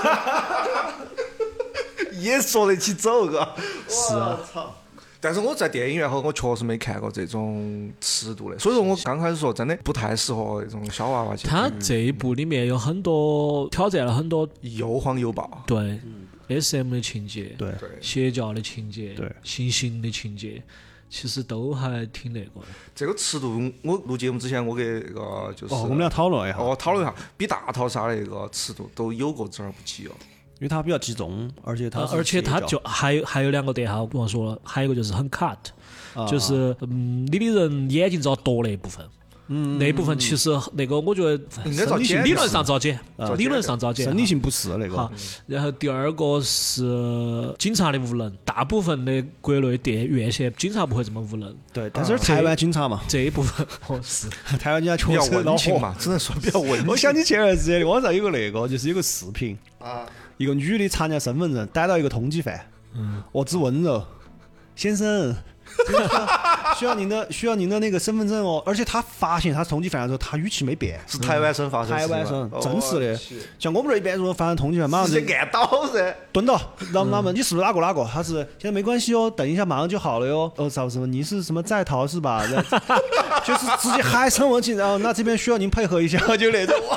Speaker 3: 也说得起走个。
Speaker 2: 是啊，
Speaker 3: 但是我在电影院后，我确实没看过这种尺度的，所以说我刚开始说真的不太适合那种小娃娃去看。
Speaker 2: 他这一部里面有很多挑战了很多
Speaker 3: 又黄又暴，
Speaker 2: 对 S M 的情节，
Speaker 1: 对
Speaker 3: 对，
Speaker 2: 邪教的情节，
Speaker 1: 对
Speaker 2: 行刑的情节，其实都还挺那个的。
Speaker 3: 这个尺度，我录节目之前我给那个就是
Speaker 1: 哦，我们俩讨论一下，
Speaker 3: 哦讨论一下，比大逃杀的那个尺度都有过之而不及哦。
Speaker 1: 因为它比较集中，而且它是
Speaker 2: 啊而且它
Speaker 1: 邪教
Speaker 2: 就还有还有两个点哈，我不忘说了，还有一个就是很 cut，
Speaker 1: 啊
Speaker 2: 就是嗯，你的人眼睛遭剁那一部分。嗯，那部分其实那个我觉得
Speaker 3: 应该遭剪
Speaker 2: 理论上遭剪
Speaker 3: 啊，
Speaker 2: 理论上遭剪。
Speaker 1: 生理性不适那
Speaker 2: 好
Speaker 1: 个，，
Speaker 2: 然后第二个是警察的无能，大部分的国内电院线警察不会这么无能。
Speaker 1: 对，但是台湾警察嘛，
Speaker 2: 这一部分哦是，
Speaker 1: 台湾警察
Speaker 3: 比较
Speaker 1: 确实恼火。
Speaker 3: 温情嘛，只能说比较温情。
Speaker 1: 我想起前段时间网上有个那个，就是有个视频，
Speaker 3: 啊，
Speaker 1: 一个女的查人家身份证，逮到一个通缉犯，嗯，我只温柔，先生，需要您的需要您的那个身份证哦。而且他发现他是通缉犯的时候，他语气没变，
Speaker 3: 是台湾省发生的
Speaker 1: 台湾
Speaker 3: 事情吗，
Speaker 1: 省真实的
Speaker 3: 哦去。
Speaker 1: 像我们这边如果发生通缉犯，马上就
Speaker 3: 直接按倒噻。
Speaker 1: 蹲到，然后他们你是不是哪个哪个？他是现在没关系哦，等一下马上就好了哟。哦，啥什么？你是什么在逃是吧？然后就是直接还声问起，然后那这边需要您配合一下，就那种。我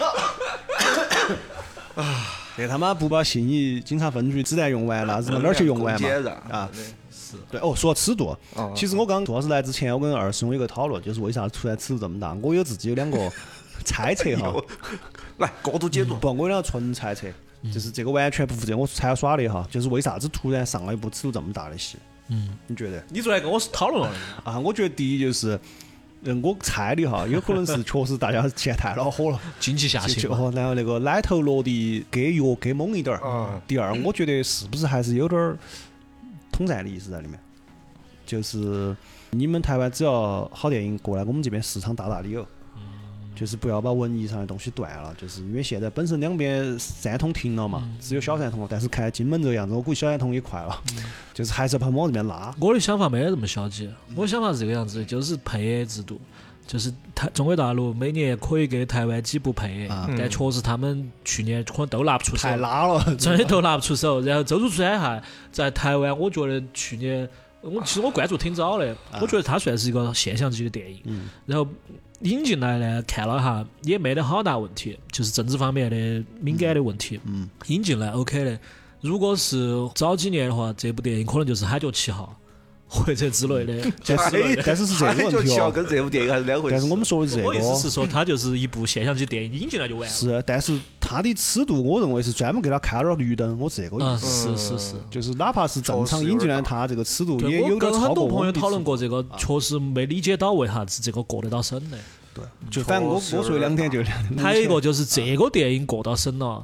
Speaker 1: 操！啊，这他妈不把信义警察分局子弹用完了，是哪儿去用完嘛？啊，
Speaker 3: 是
Speaker 1: 对哦，说尺度
Speaker 3: 哦，
Speaker 1: 其实我刚杜老师来之前，我跟二师兄有个讨论，就是为啥突然尺度这么大？我有自己有两个猜测哈。
Speaker 3: 来过度解读。
Speaker 1: 不，我有两个纯猜测，就是这个完全不负责，我猜耍的哈，就是为啥子突然上了一部尺度这么大的戏？
Speaker 2: 嗯，
Speaker 1: 你觉得？
Speaker 2: 你昨天跟我是讨论了的。
Speaker 1: 啊，我觉得第一就是，嗯，我猜的哈，有可能是确实大家现在太恼火了，
Speaker 2: 经济下行嘛，
Speaker 1: 就哦，然后那个奶头落地给药给猛一点儿。
Speaker 3: 嗯
Speaker 1: 第二，我觉得是不是还是有点儿统战的意思在里面？就是你们台湾只要好电影过来，我们这边市场大大的有。就是不要把文艺上的东西断了，就是因为现在本身两边三通停了嘛，只有小三通了。但是看金门这个样子，我估计小三通也快了，就是还是要把往这边拉。
Speaker 2: 我的想法没得这么消极，我的想法是这个样子，就是配额制度，就是台中国大陆每年可以给台湾几部配额，
Speaker 1: 啊
Speaker 2: 但确实他们去年可能都拿不出手
Speaker 1: 太，拉了，
Speaker 2: 真的都拿不出手。然后周处除三害在台湾，我觉得去年我其实我关注挺早的，我觉得它算是一个现象级的电影。
Speaker 1: 嗯
Speaker 2: 然后引进来呢，看了哈，也没得好大问题，就是政治方面的敏感的问题。
Speaker 1: 嗯，
Speaker 2: 引进来 OK 的。如果是早几年的话，这部电影可能就是《海角七号》或者之类的。
Speaker 1: 但是但是是这个问
Speaker 3: 就
Speaker 1: 题哦。
Speaker 3: 要跟这部电影还是两回事。
Speaker 1: 但是我们说的是这
Speaker 2: 我意思是
Speaker 1: 个，
Speaker 2: 说，它就是一部现象级电影，引进来就完了。
Speaker 1: 是，但是它的尺度，我认为是专门给它开了绿灯，我是这个
Speaker 2: 啊，
Speaker 1: 意思。
Speaker 2: 是是是。
Speaker 1: 就是哪怕是正常引进来，它这个尺度也
Speaker 2: 对，我
Speaker 1: 有点
Speaker 2: 跟很多朋友
Speaker 1: 超过我们的尺度。
Speaker 2: 讨论过这个，确实没理解到为啥子这个过得到审的。
Speaker 1: 对，就反正我我说两点就两点。
Speaker 2: 还有一个就是这个电影过到审了，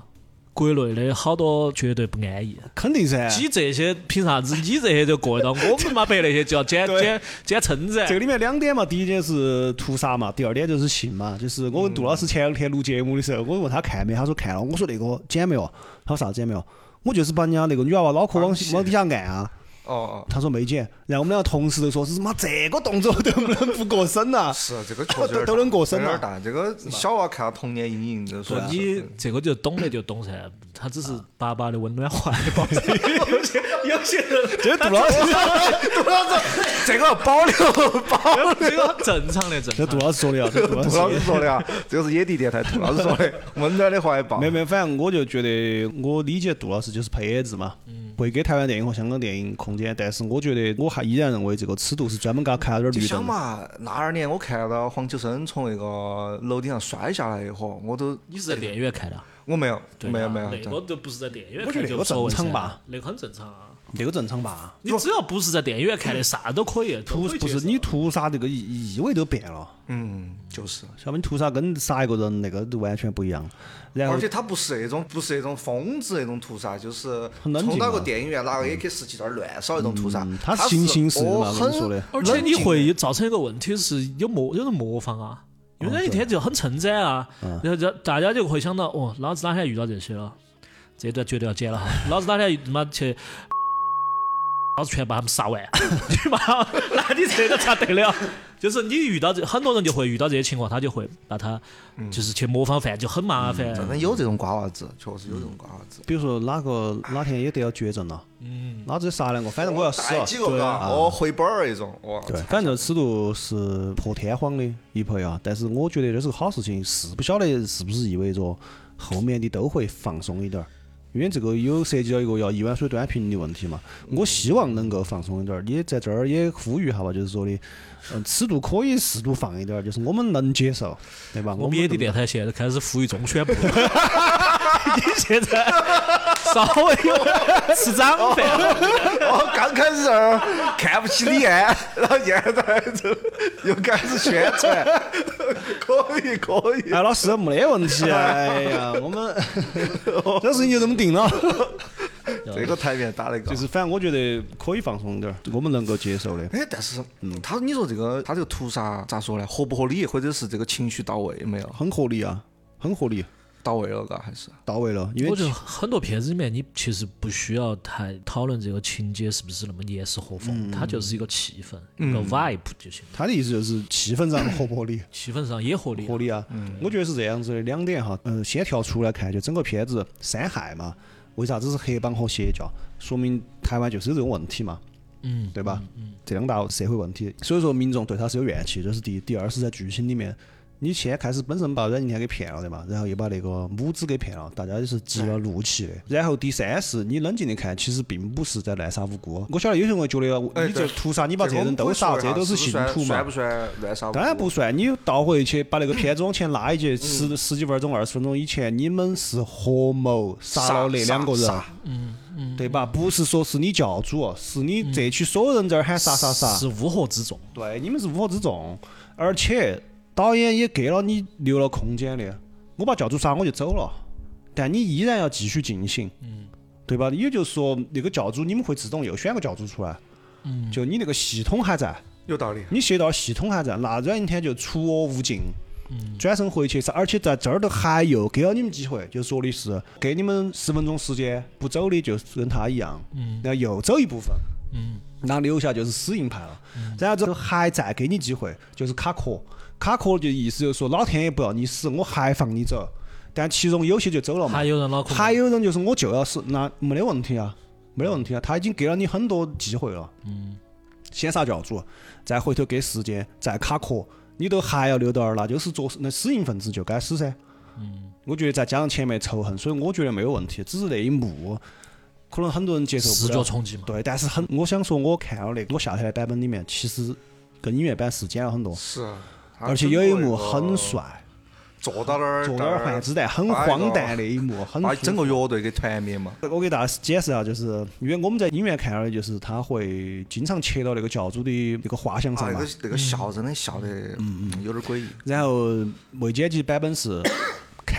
Speaker 2: 国内的好多绝对不安逸。
Speaker 1: 肯定噻。
Speaker 2: 你这些凭啥子？你这些就过得到，我们妈白那些就要捡捡捡称赞。
Speaker 1: 这个里面两点嘛，第一点是屠杀嘛，第二点就是性嘛。就是我跟杜老师前两天录节目的时候，我问他看没，他说看了。我说那个剪没有？他说啥子剪没有？我就是把人家那个女娃娃脑壳往往底下按啊。
Speaker 3: 哦哦，
Speaker 1: 他说没剪，然后我们两个同时都说是妈这个动作能不能不过审呐？
Speaker 3: 是这个确实
Speaker 1: 都能过审
Speaker 3: 有
Speaker 1: 了
Speaker 3: 点大，这个小娃看到童年阴影，就说
Speaker 2: 你这个就懂的就懂噻，他只是爸爸的温暖怀抱。有些有些人，
Speaker 1: 这杜老师，
Speaker 3: 杜老师，这个保留保留，
Speaker 2: 这个正常的正常。
Speaker 1: 这杜老师说的啊，这杜
Speaker 3: 杜老师说的啊，这个是野地电台杜老师说的，温暖的怀抱。
Speaker 1: 没有没有，反正我就觉得我理解杜老师就是配儿子嘛，会给台湾电影和香港电影空间，但是我觉得我还依然认为这个尺度是专门给他开了点绿
Speaker 3: 你想
Speaker 1: 灯。
Speaker 3: 嘛，那二年我看到黄秋生从那个楼顶上摔下来以后，我都
Speaker 2: 你是在电影院看的？
Speaker 3: 我没有，
Speaker 2: 对啊
Speaker 3: 没有没有，
Speaker 2: 那个就不是在电影院看，
Speaker 1: 我觉得那个
Speaker 2: 就无所谓
Speaker 1: 正常吧，
Speaker 2: 那个很正常啊。
Speaker 1: 这个正常吧？
Speaker 2: 你只要不是在电影院看的，啥都可以。
Speaker 1: 屠不是你屠杀这个意意味都变了，
Speaker 3: 嗯，就是。
Speaker 1: 小明屠杀跟杀一个人那个都完全不一样。然后
Speaker 3: 而且他不是那种不是那种疯子那种屠杀，就是
Speaker 1: 很冷静嘛
Speaker 3: 冲到个电影院拿个 A K 十七在那儿乱扫那种屠杀
Speaker 1: 嗯。他
Speaker 3: 他
Speaker 1: 是行刑式嘛，
Speaker 3: 哦
Speaker 1: 我跟你说的。
Speaker 2: 而且你会造成一个问题是有模有人模仿啊，因为那一天就很称赞啊，然后就大家就会想到哦，老子哪天遇到这些了，这段绝对要剪了哈，老子哪天他妈去。老子全把他们杀完，你妈，那你这个咋得了？就是你遇到这很多人就会遇到这些情况，他就会把他就是去模仿犯，就很麻烦。
Speaker 3: 真的有这种瓜娃子，确实有这种瓜娃子。
Speaker 1: 比如说哪个哪天也得要绝症了，嗯，老子杀两个，反正我要死了。
Speaker 3: 带几个嘎，哦，回本儿那种，哇。
Speaker 1: 对，反正这尺度是破天荒的一倍啊！但是我觉得这是个好事情，是不晓得是不是意味着后面的都会放松一点儿。因为这个有涉及到一个要一碗水端平的问题嘛，我希望能够放松一点儿。也在这儿也呼吁一下吧，就是说的，嗯，尺度可以适度放一点儿，就是我们能接受，对吧？
Speaker 2: 我们野地电台现在开始呼吁中宣部，你现在稍微有吃长饭了。
Speaker 3: 哦，刚开始儿看不起李安，然后现在就又开始宣传，可以可以。
Speaker 1: 哎，老师没得问题。哎呀，我们这事情就这么定了。
Speaker 3: 这个台面打得高，
Speaker 1: 就是反正我觉得可以放松点儿，我们能够接受的。
Speaker 3: 哎，但是，嗯，他你说这个他这个屠杀咋说呢？合不合理，或者是这个情绪到位没有？
Speaker 1: 很合理啊，很合理，
Speaker 3: 到位了，嘎还是
Speaker 1: 到位了。因为
Speaker 2: 我觉得很多片子里面，你其实不需要太讨论这个情节是不是那么严丝合缝，它就是一个气氛，一个 vibe 就行。
Speaker 1: 他的意思就是气氛上合不合理？
Speaker 2: 气氛上也合理，
Speaker 1: 合理啊。我觉得是这样子的，两点哈。嗯，先跳出来看，就整个片子三害嘛，为啥子是黑帮和邪教？说明台湾就是有这种问题嘛。
Speaker 2: 嗯，
Speaker 1: 对吧？嗯，这两大社会问题，所以说民众对他是有怨气，这是第一。第二是在剧情里面，你先开始本身把阮经天给骗了的嘛，然后又把那个母子给骗了，大家就是积了怒气的。然后第三是你冷静的看，其实并不是在滥杀无辜。我晓得有些人会觉得你这屠杀，你把这些人都杀，这都是信徒嘛？
Speaker 3: 算不算滥杀无辜？
Speaker 1: 当然不算。你倒回去把那个片子往前拉一截，十十几分钟、二十分钟以前，你们是合谋杀了那两个人。
Speaker 2: 嗯嗯，
Speaker 1: 对吧？不是说是你教主，是你这群所有人在这儿喊杀杀杀，
Speaker 2: 是乌合之众。
Speaker 1: 对，你们是乌合之众，而且导演也给了你留了空间的。我把教主杀我就走了，但你依然要继续进行，嗯，对吧？也就是说，那个教主你们会自动又选个教主出来，嗯，就你那个系统还在，
Speaker 3: 有道理。
Speaker 1: 你邪道系统还在，那阮经天就除恶务尽。转身回去，而且在这儿都还又给了你们机会，就说的是给你们十分钟时间，不走的就跟他一样，嗯，然后又走一部分，嗯，那留下就是死硬派了，嗯，然后之后还再给你机会，就是卡壳，卡壳就意思就是说老天爷不要你死，我还放你走，但其中有些就走了嘛，
Speaker 2: 还有人脑壳，
Speaker 1: 还有人就是我就要死，那没得问题啊，没得问题啊，他已经给了你很多机会了，嗯，先杀教主，再回头给时间，再卡壳。你都还要留到那儿，那就是做那死硬分子就该死噻。嗯，我觉得再加上前面仇恨，所以我觉得没有问题。只是那一幕，可能很多人接受不了。
Speaker 2: 视觉冲击嘛。
Speaker 1: 对，但是很，我想说，我看了那个我下台的版本里面，其实跟影院版是减了很多。
Speaker 3: 是。
Speaker 1: 而且有一幕很帅。
Speaker 3: 坐到那儿，
Speaker 1: 坐到那儿换子弹，很荒诞的一幕，很
Speaker 3: 把整个乐队给团灭嘛。
Speaker 1: 我给大家解释一下，就是因为我们在影院看到的，就是他会经常切到那个教主的那个画像上嘛，
Speaker 3: 那个那个笑真的笑得嗯有点诡异。
Speaker 1: 然后未剪辑版本是看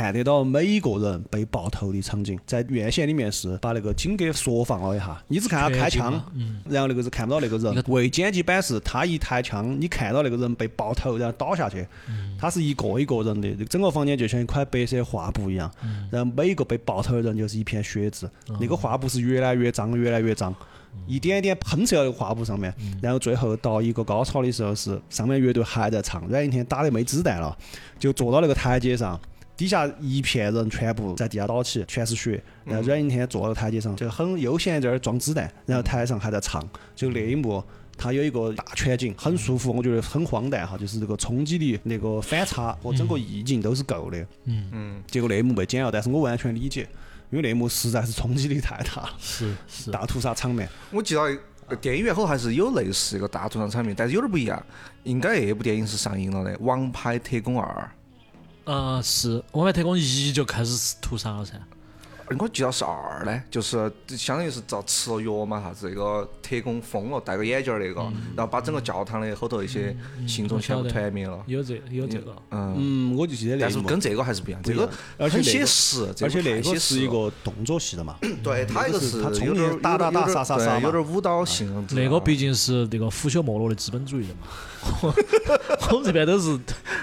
Speaker 1: 看得到每一个人被爆头的场景，在院线里面是把那个景给缩放了一下，你只看他抬枪，然后那个是看不到那个人。为剪辑版是他一抬枪，你看到那个人被爆头，然后倒下去，他是一个一个人的，整个房间就像一块白色画布一样，然后每一个被爆头的人就是一片血渍，那个画布是越来越脏，越来越脏。一点一点喷射到那个画布上面，然后最后到一个高潮的时候是上面乐队还在唱，阮经天打得没子弹了，就坐到那个台阶上，底下一片人全部在地下倒起，全是血，然后阮经天坐到台阶上就很悠闲在那儿装子弹，然后台上还在唱，就那一幕它有一个大全景，很舒服，我觉得很荒诞哈，就是这个冲击力、那个反差和整个意境都是够的。
Speaker 2: 嗯
Speaker 3: 嗯。
Speaker 1: 结果那一幕被剪了，但是我完全理解。因为那幕实在是冲击力太大了，
Speaker 2: 是是
Speaker 1: 大屠杀场面。
Speaker 3: 我记到电影院后还是有类似一个大屠杀场面，但是有点不一样。应该那部电影是上映了的，《王牌特工二》。
Speaker 2: 呃，是《王牌特工一》就开始屠杀了噻。
Speaker 3: 我记到是二呢，就是相当于是遭吃了药嘛，啥子那个特工疯了，戴个眼镜那个，然后把整个教堂的后头一些信众全部团灭了。
Speaker 2: 有这有这个。
Speaker 3: 嗯
Speaker 1: 嗯，我就记得那
Speaker 3: 但是跟这个还是不一样，这个很写实，
Speaker 1: 而且那
Speaker 3: 个
Speaker 1: 是一个动作戏的嘛。
Speaker 3: 对，他那个是
Speaker 1: 他
Speaker 3: 有点
Speaker 1: 打打打杀杀杀，
Speaker 3: 有点舞蹈性。
Speaker 2: 那个毕竟是那个腐朽没落的资本主义的嘛。我们这边都是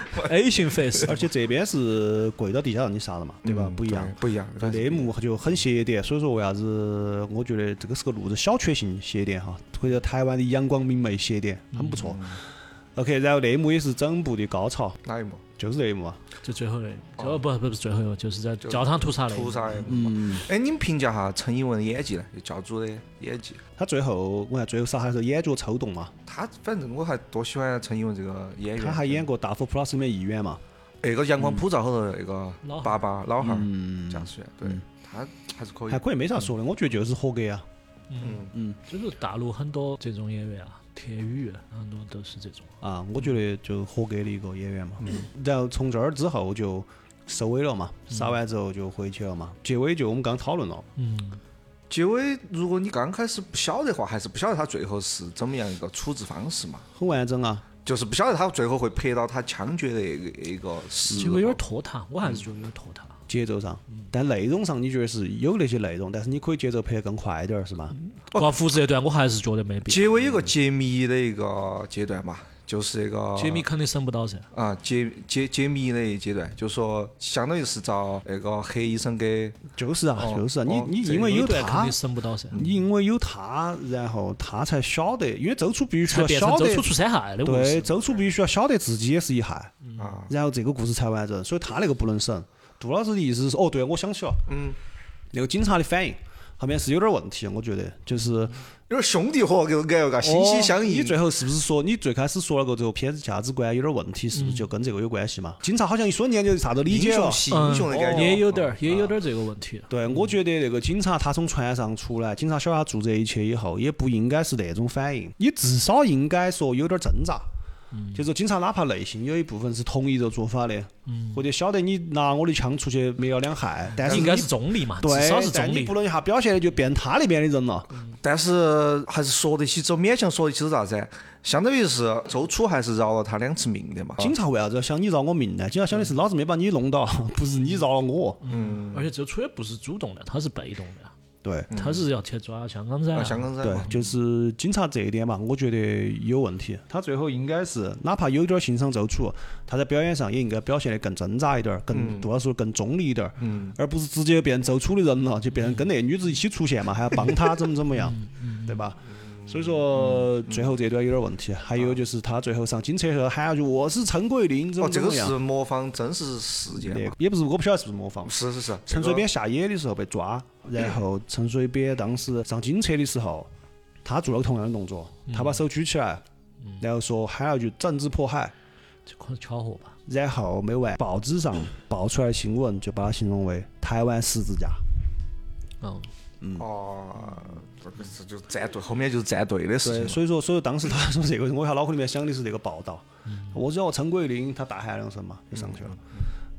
Speaker 2: A 型 face，
Speaker 1: 而且这边是跪到地下让你杀的嘛，对吧？不一样，
Speaker 3: 不一样。
Speaker 1: 那一幕就很邪典，所以说为啥子我觉得这个是个路子小确幸邪典哈，或者台湾的阳光明媚邪典，很不错。OK， 然后那一幕也是整部的高潮。
Speaker 3: 哪一幕？
Speaker 1: 就是那一幕啊，
Speaker 2: 就最后那，哦不不是最后一幕，就是在教堂屠杀那。
Speaker 3: 屠杀那幕。嗯。哎，你们评价下陈以文的演技呢？就教主的演技。
Speaker 1: 他最后我看最后杀还是眼角抽动嘛。
Speaker 3: 他反正我还多喜欢陈以文这个演员。
Speaker 1: 他还演过《大佛 Plus》里面议员嘛。
Speaker 3: 那个《阳光普照》后头那个爸爸老汉儿驾驶员，对他还是可以。
Speaker 1: 还可以，没啥说的，我觉得就是合格啊。
Speaker 2: 嗯嗯，就是大陆很多这种演员啊。铁宇很多都是这种
Speaker 1: 啊，我觉得就合格的一个演员嘛。嗯、然后从这儿之后就收尾了嘛，杀完之后就回去了嘛。结尾就我们刚讨论了。
Speaker 2: 嗯，
Speaker 3: 结尾如果你刚开始不晓得的话，还是不晓得他最后是怎么样一个处置方式嘛。
Speaker 1: 很完整啊，
Speaker 3: 就是不晓得他最后会拍到他枪决的一个一个时。
Speaker 2: 结果有点拖沓，我还是觉得有点拖沓。
Speaker 1: 节奏上，但内容上你觉得是有那些内容，但是你可以节奏拍得更快一点，是吗？
Speaker 2: 刮胡子这段我还是觉得没必要。
Speaker 3: 结尾有个解谜的一个阶段嘛，就是那个
Speaker 2: 解谜肯定省不到噻。
Speaker 3: 啊，解解解谜的阶段，就说相当于是找那个黑医生给。
Speaker 1: 就是啊，
Speaker 3: 哦、
Speaker 1: 就是啊，你
Speaker 3: 哦、
Speaker 1: 你因为有他，
Speaker 2: 肯定省不到噻。
Speaker 1: 你因为有他，然后他才晓得，因为周楚必须要晓得。
Speaker 2: 周楚出三害的故事。
Speaker 1: 对，周楚必须要晓得自己也是一害，
Speaker 3: 嗯、啊，
Speaker 1: 然后这个故事才完整，所以他那个不能省。杜老师的意思是，哦，对，我想起了，
Speaker 3: 嗯，
Speaker 1: 那个警察的反应后面是有点问题，我觉得就是
Speaker 3: 有点兄弟伙，给我感觉嘎，心心相印。
Speaker 1: 你最后是不是说，你最开始说了个这个片子价值观有点问题，是不是就跟这个有关系嘛？警察好像一瞬间就啥都理解了，
Speaker 3: 英雄的感觉，
Speaker 2: 也有点，也有点这个问题。
Speaker 1: 对，我觉得那个警察他从船上出来，警察晓得他做这一切以后，也不应该是那种反应，你至少应该说有点挣扎。嗯、就是警察哪怕内心有一部分是同意这个做法的，嗯、或者晓得你拿我的枪出去灭了两害，但是
Speaker 2: 应该是中立嘛，
Speaker 1: 对，
Speaker 2: 至少是中立，
Speaker 1: 你不能一下表现的就变他那边的人了。
Speaker 3: 嗯、但是还是说得起，只勉强说得起是啥子？相当于是周楚还是饶了他两次命的嘛。
Speaker 1: 警察为啥子要想你饶我命呢？警察想的是老子没把你弄到，不是你饶了我。
Speaker 2: 嗯，而且周楚也不是主动的，他是被动的。
Speaker 1: 对，
Speaker 2: 他是要去抓香港仔、
Speaker 3: 啊，香港仔。
Speaker 1: 对，就是警察这一点嘛，我觉得有问题。他最后应该是，哪怕有点欣赏周楚，他在表演上也应该表现得更挣扎一点，更杜老师更中立一点，
Speaker 3: 嗯、
Speaker 1: 而不是直接变周楚的人了，就变成跟那个女子一起出现嘛，还要帮他怎么怎么样，对吧？所以说最后这段有点问题。还有就是他最后上警车的时候喊下去我是陈桂林，怎么怎么样？
Speaker 3: 哦，这个是模仿真实事件嘛？
Speaker 1: 也不是，我不晓得是不是模仿。
Speaker 3: 是是是。
Speaker 1: 陈水扁下野的时候被抓，然后陈水扁当时上警车的时候，他做了同样的动作，他把手举起来，然后说喊了句政治迫害，
Speaker 2: 这可能巧合吧。
Speaker 1: 然后没完，报纸上爆出来的新闻就把他形容为台湾十字架。
Speaker 2: 嗯。
Speaker 1: 嗯
Speaker 3: 哦，这个是就站队，后面就是站队的事情。
Speaker 1: 所以说，所以当时他说这个，我一下脑壳里面想的是这个报道。嗯、我只要陈桂林，他大喊两声嘛，就上去了。嗯、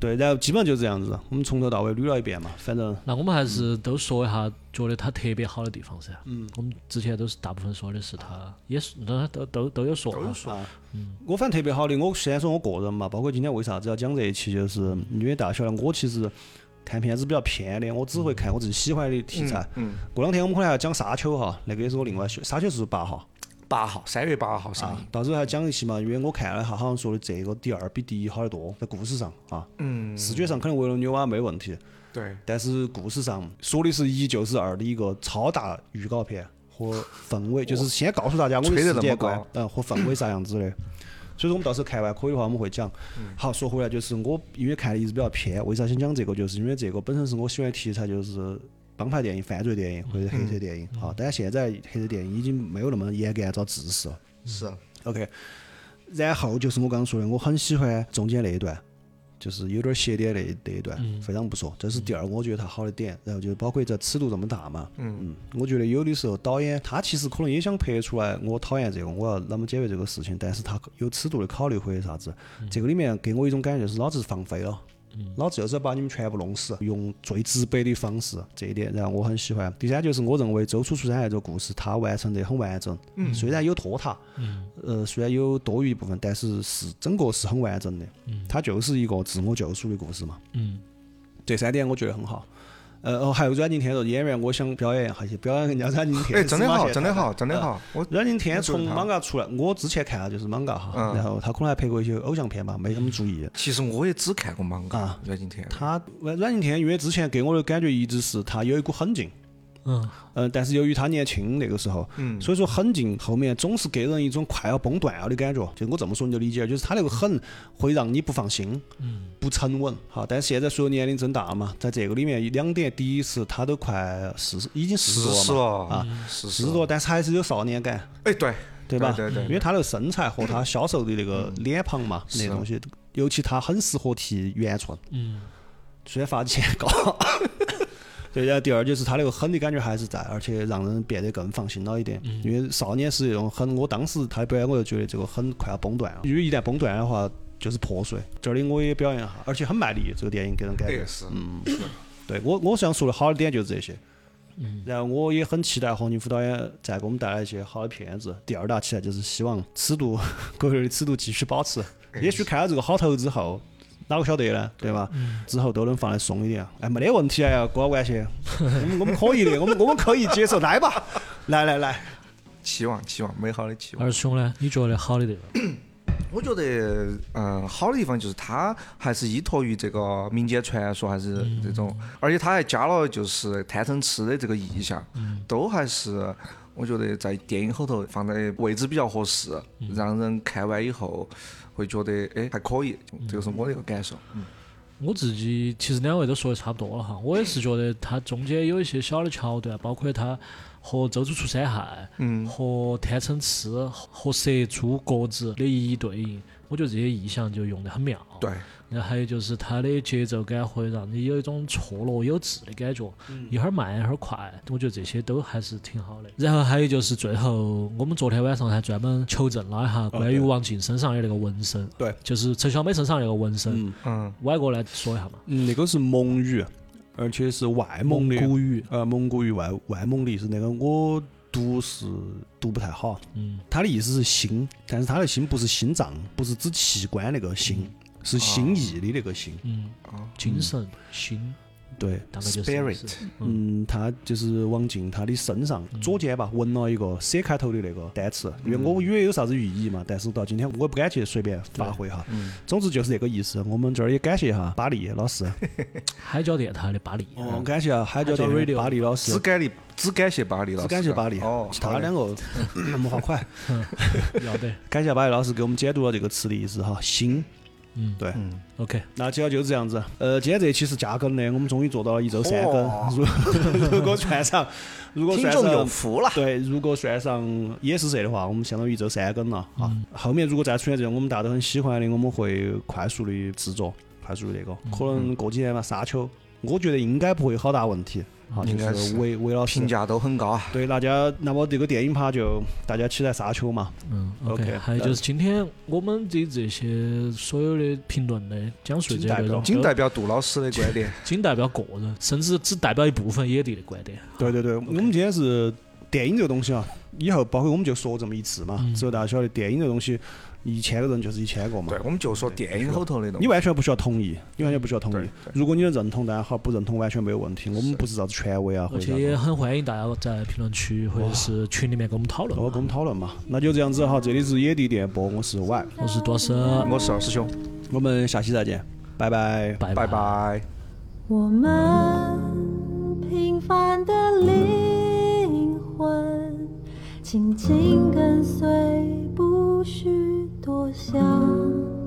Speaker 1: 对，然后基本上就这样子，我们从头到尾捋了一遍嘛，反正
Speaker 2: 那我们还是都说一下觉得它特别好的地方噻。嗯，我们之前都是大部分说的是它，也是都都都都有说哈。
Speaker 1: 啊，嗯，我反正特别好的，我先说我个人嘛，包括今天为啥子要讲这一期，就是因为大家晓得我其实看片子比较偏的，我只会看我自己喜欢的题材。
Speaker 3: 嗯，
Speaker 1: 过两天我们可能还要讲沙丘哈，那个也是我另外选，沙丘是八号。
Speaker 3: 八号，三月八号上映。
Speaker 1: 啊，到时候还讲一期嘛，因为我看了一下，好像说的这个第二比第一好得多，在故事上啊，
Speaker 3: 嗯，
Speaker 1: 视觉上可能维罗纽瓦没问题，
Speaker 3: 对，
Speaker 1: 但是故事上说的是一就是二的一个超大预告片和氛围，就是先告诉大家我的世界观，嗯，和氛围啥样子的。所以说我们到时候看完可以的话，我们会讲。好，说回来就是我因为看的一直比较偏，为啥想讲这个？就是因为这个本身是我喜欢的题材，就是帮派电影、犯罪电影或者黑色电影。好，但是现在黑色电影已经没有那么严格按照制式了。
Speaker 3: 是
Speaker 1: OK， 然后就是我刚刚说的，我很喜欢中间那一段，就是有点邪点那那一段，非常不错。这是第二个我觉得它好的点。然后就包括这尺度这么大嘛，嗯嗯，我觉得有的时候导演他其实可能也想拍出来，我讨厌这个，我要那么解决这个事情，但是他有尺度的考虑或者啥子。这个里面给我一种感觉就是老子放飞了。老子就是要把你们全部弄死，用最直白的方式，这一点然后我很喜欢。第三就是我认为周处除三害这个故事，它完成得很完整，嗯、虽然有拖沓，嗯、呃，虽然有多余一部分，但是是整个是很完整的，嗯、它就是一个自我救赎的故事嘛。嗯，这三点我觉得很好。呃，哦，还有阮经天的演员，我想表演一下，表演人家阮经天。
Speaker 3: 哎，真的好，真的好，真的好。我
Speaker 1: 阮经天从漫画出来，我之前看的就是漫画哈，
Speaker 3: 嗯、
Speaker 1: 然后他可能还拍过一些偶像片吧，没那么注意。
Speaker 3: 其实我也只看过漫画。
Speaker 1: 啊，
Speaker 3: 阮经天。
Speaker 1: 他阮经天，因为之前给我的感觉一直是他有一股狠劲。嗯嗯，但是由于他年轻那个时候，嗯，所以说狠劲后面总是给人一种快要崩断了的感觉。就我这么说你就理解了，就是他那个狠会让你不放心，嗯，不沉稳。好，但是现在随着年龄增大嘛，在这个里面两点，第一是他都快四十，已经四十多了嘛，啊，四十多，但是还是有少年感。
Speaker 3: 哎，对，
Speaker 1: 对吧？
Speaker 3: 对对。
Speaker 1: 因为他那个身材和他小时候的那个脸庞嘛，那东西，尤其他很适合剃圆寸，嗯，虽然发际线高。对，然后第二就是他那个狠的感觉还是在，而且让人变得更放心了一点。嗯、因为少年是那种狠，我当时他表演我就觉得这个狠快要崩断了，因为一旦崩断的话就是破碎。这里我也表演一下，而且很卖力，这个电影给人感觉。
Speaker 3: 是，
Speaker 1: 嗯，对我我想说的好的点就是这些。嗯，然后我也很期待何宁福导演再给我们带来一些好的片子。第二大期待就是希望尺度，国内的尺度继续保持。也许看了这个好头之后。哪个晓得呢？对吧？嗯、之后都能放得松一点。哎，没得问题啊，郭关系，我们我们可以的，我们我们可以接受，来吧，来来来，
Speaker 3: 期望期望，美好的期望。
Speaker 2: 二兄呢？你觉得好的地方？
Speaker 3: 我觉得，嗯、呃，好的地方就是它还是依托于这个民间传说，还是这种，嗯、而且它还加了就是探城池的这个意象，嗯、都还是我觉得在电影后头放在位置比较合适，嗯、让人看完以后。会觉得哎还可以，这个是我的一个感受。嗯，
Speaker 2: 我自己其实两位都说的差不多了哈，我也是觉得它中间有一些小的桥段，包括它和周处除三害，嗯，和探城池和蛇猪各自的一一对应，我觉得这些意象就用得很妙。
Speaker 3: 对。
Speaker 2: 然后还有就是它的节奏感会让你有一种错落有致的感觉，嗯、一会儿慢一会儿快，我觉得这些都还是挺好的。然后还有就是最后，我们昨天晚上还专门求证了一下关于王静身上的那个纹身，
Speaker 1: 对，
Speaker 2: 就是陈小美身上那个纹身，嗯嗯，歪过来说一下嘛。
Speaker 1: 嗯，那个是蒙语，而且是外蒙的
Speaker 2: 蒙古语，
Speaker 1: 呃，蒙古语外外蒙的意思，那个我读是读不太好，嗯，它的意思是心，但是它的心不是心脏，不是指器官那个心。嗯是心意的那个心，
Speaker 2: 嗯，精神心，
Speaker 1: 对，
Speaker 2: 大概就是
Speaker 3: spirit，
Speaker 1: 嗯，他就是王静，他的身上左肩吧纹了一个 C 开头的那个单词，因为我以为有啥子寓意嘛，但是到今天我也不敢去随便发挥哈。总之就是这个意思。我们这儿也感谢一下巴黎老师，
Speaker 2: 海角电台的巴黎，
Speaker 1: 哦，感谢海角电台巴黎老师，
Speaker 3: 只感的只感谢巴黎老师，
Speaker 1: 只感谢巴黎，
Speaker 3: 哦，
Speaker 1: 其他两个那么快，
Speaker 2: 要得，
Speaker 1: 感谢巴黎老师给我们解读了这个词的意思哈，心。嗯，对，嗯
Speaker 2: ，OK，
Speaker 1: 那主要就是这样子。呃，今天这一期是加更的，我们终于做到了一周三更。如如果算上，如果算上，
Speaker 3: 听众有福了。
Speaker 1: 对，如果算上也是这的话，我们相当于一周三更了啊。嗯、后面如果再出现这种我们大家都很喜欢的，我们会快速的制作，快速的那个。可能过几年嘛，沙丘，我觉得应该不会好大问题。 好，
Speaker 3: 应该
Speaker 1: 就是韦韦老师
Speaker 3: 评价都很高啊。
Speaker 1: 对大家，那么这个电影趴就大家期待沙丘嘛。
Speaker 2: 嗯
Speaker 1: OK，
Speaker 2: 还有就是今天我们的这些所有的评论的讲述这些内容，
Speaker 3: 仅代表杜老师的观点，
Speaker 2: 仅代表个人，甚至只代表一部分野地的观点。
Speaker 1: 对对对，我们今天是电影这个东西啊，以后包括我们就说这么一次嘛，
Speaker 2: 嗯
Speaker 1: 之后大家晓得电影这个东西，一千个人就是一千个嘛。
Speaker 3: 对，我们就说电影后头的东西。
Speaker 1: 你完全不需要同意，你完全不需要同意
Speaker 3: 对对。
Speaker 1: 如果你能认同，当然好；不认同完全没有问题。我们不是啥子权威啊，或
Speaker 2: 而
Speaker 1: 者啥子。
Speaker 2: 且也很欢迎大家在评论区或者是群里面跟我们讨论。
Speaker 1: 多跟我们讨论嘛。那就这样子哈，这里是野地电波，我是 Y，
Speaker 2: 我是多师，
Speaker 3: 我是二师兄，
Speaker 1: 我们下期再见，拜拜。
Speaker 2: 拜
Speaker 3: 拜拜。
Speaker 4: 我们平凡的灵魂，紧紧跟随，不需多想。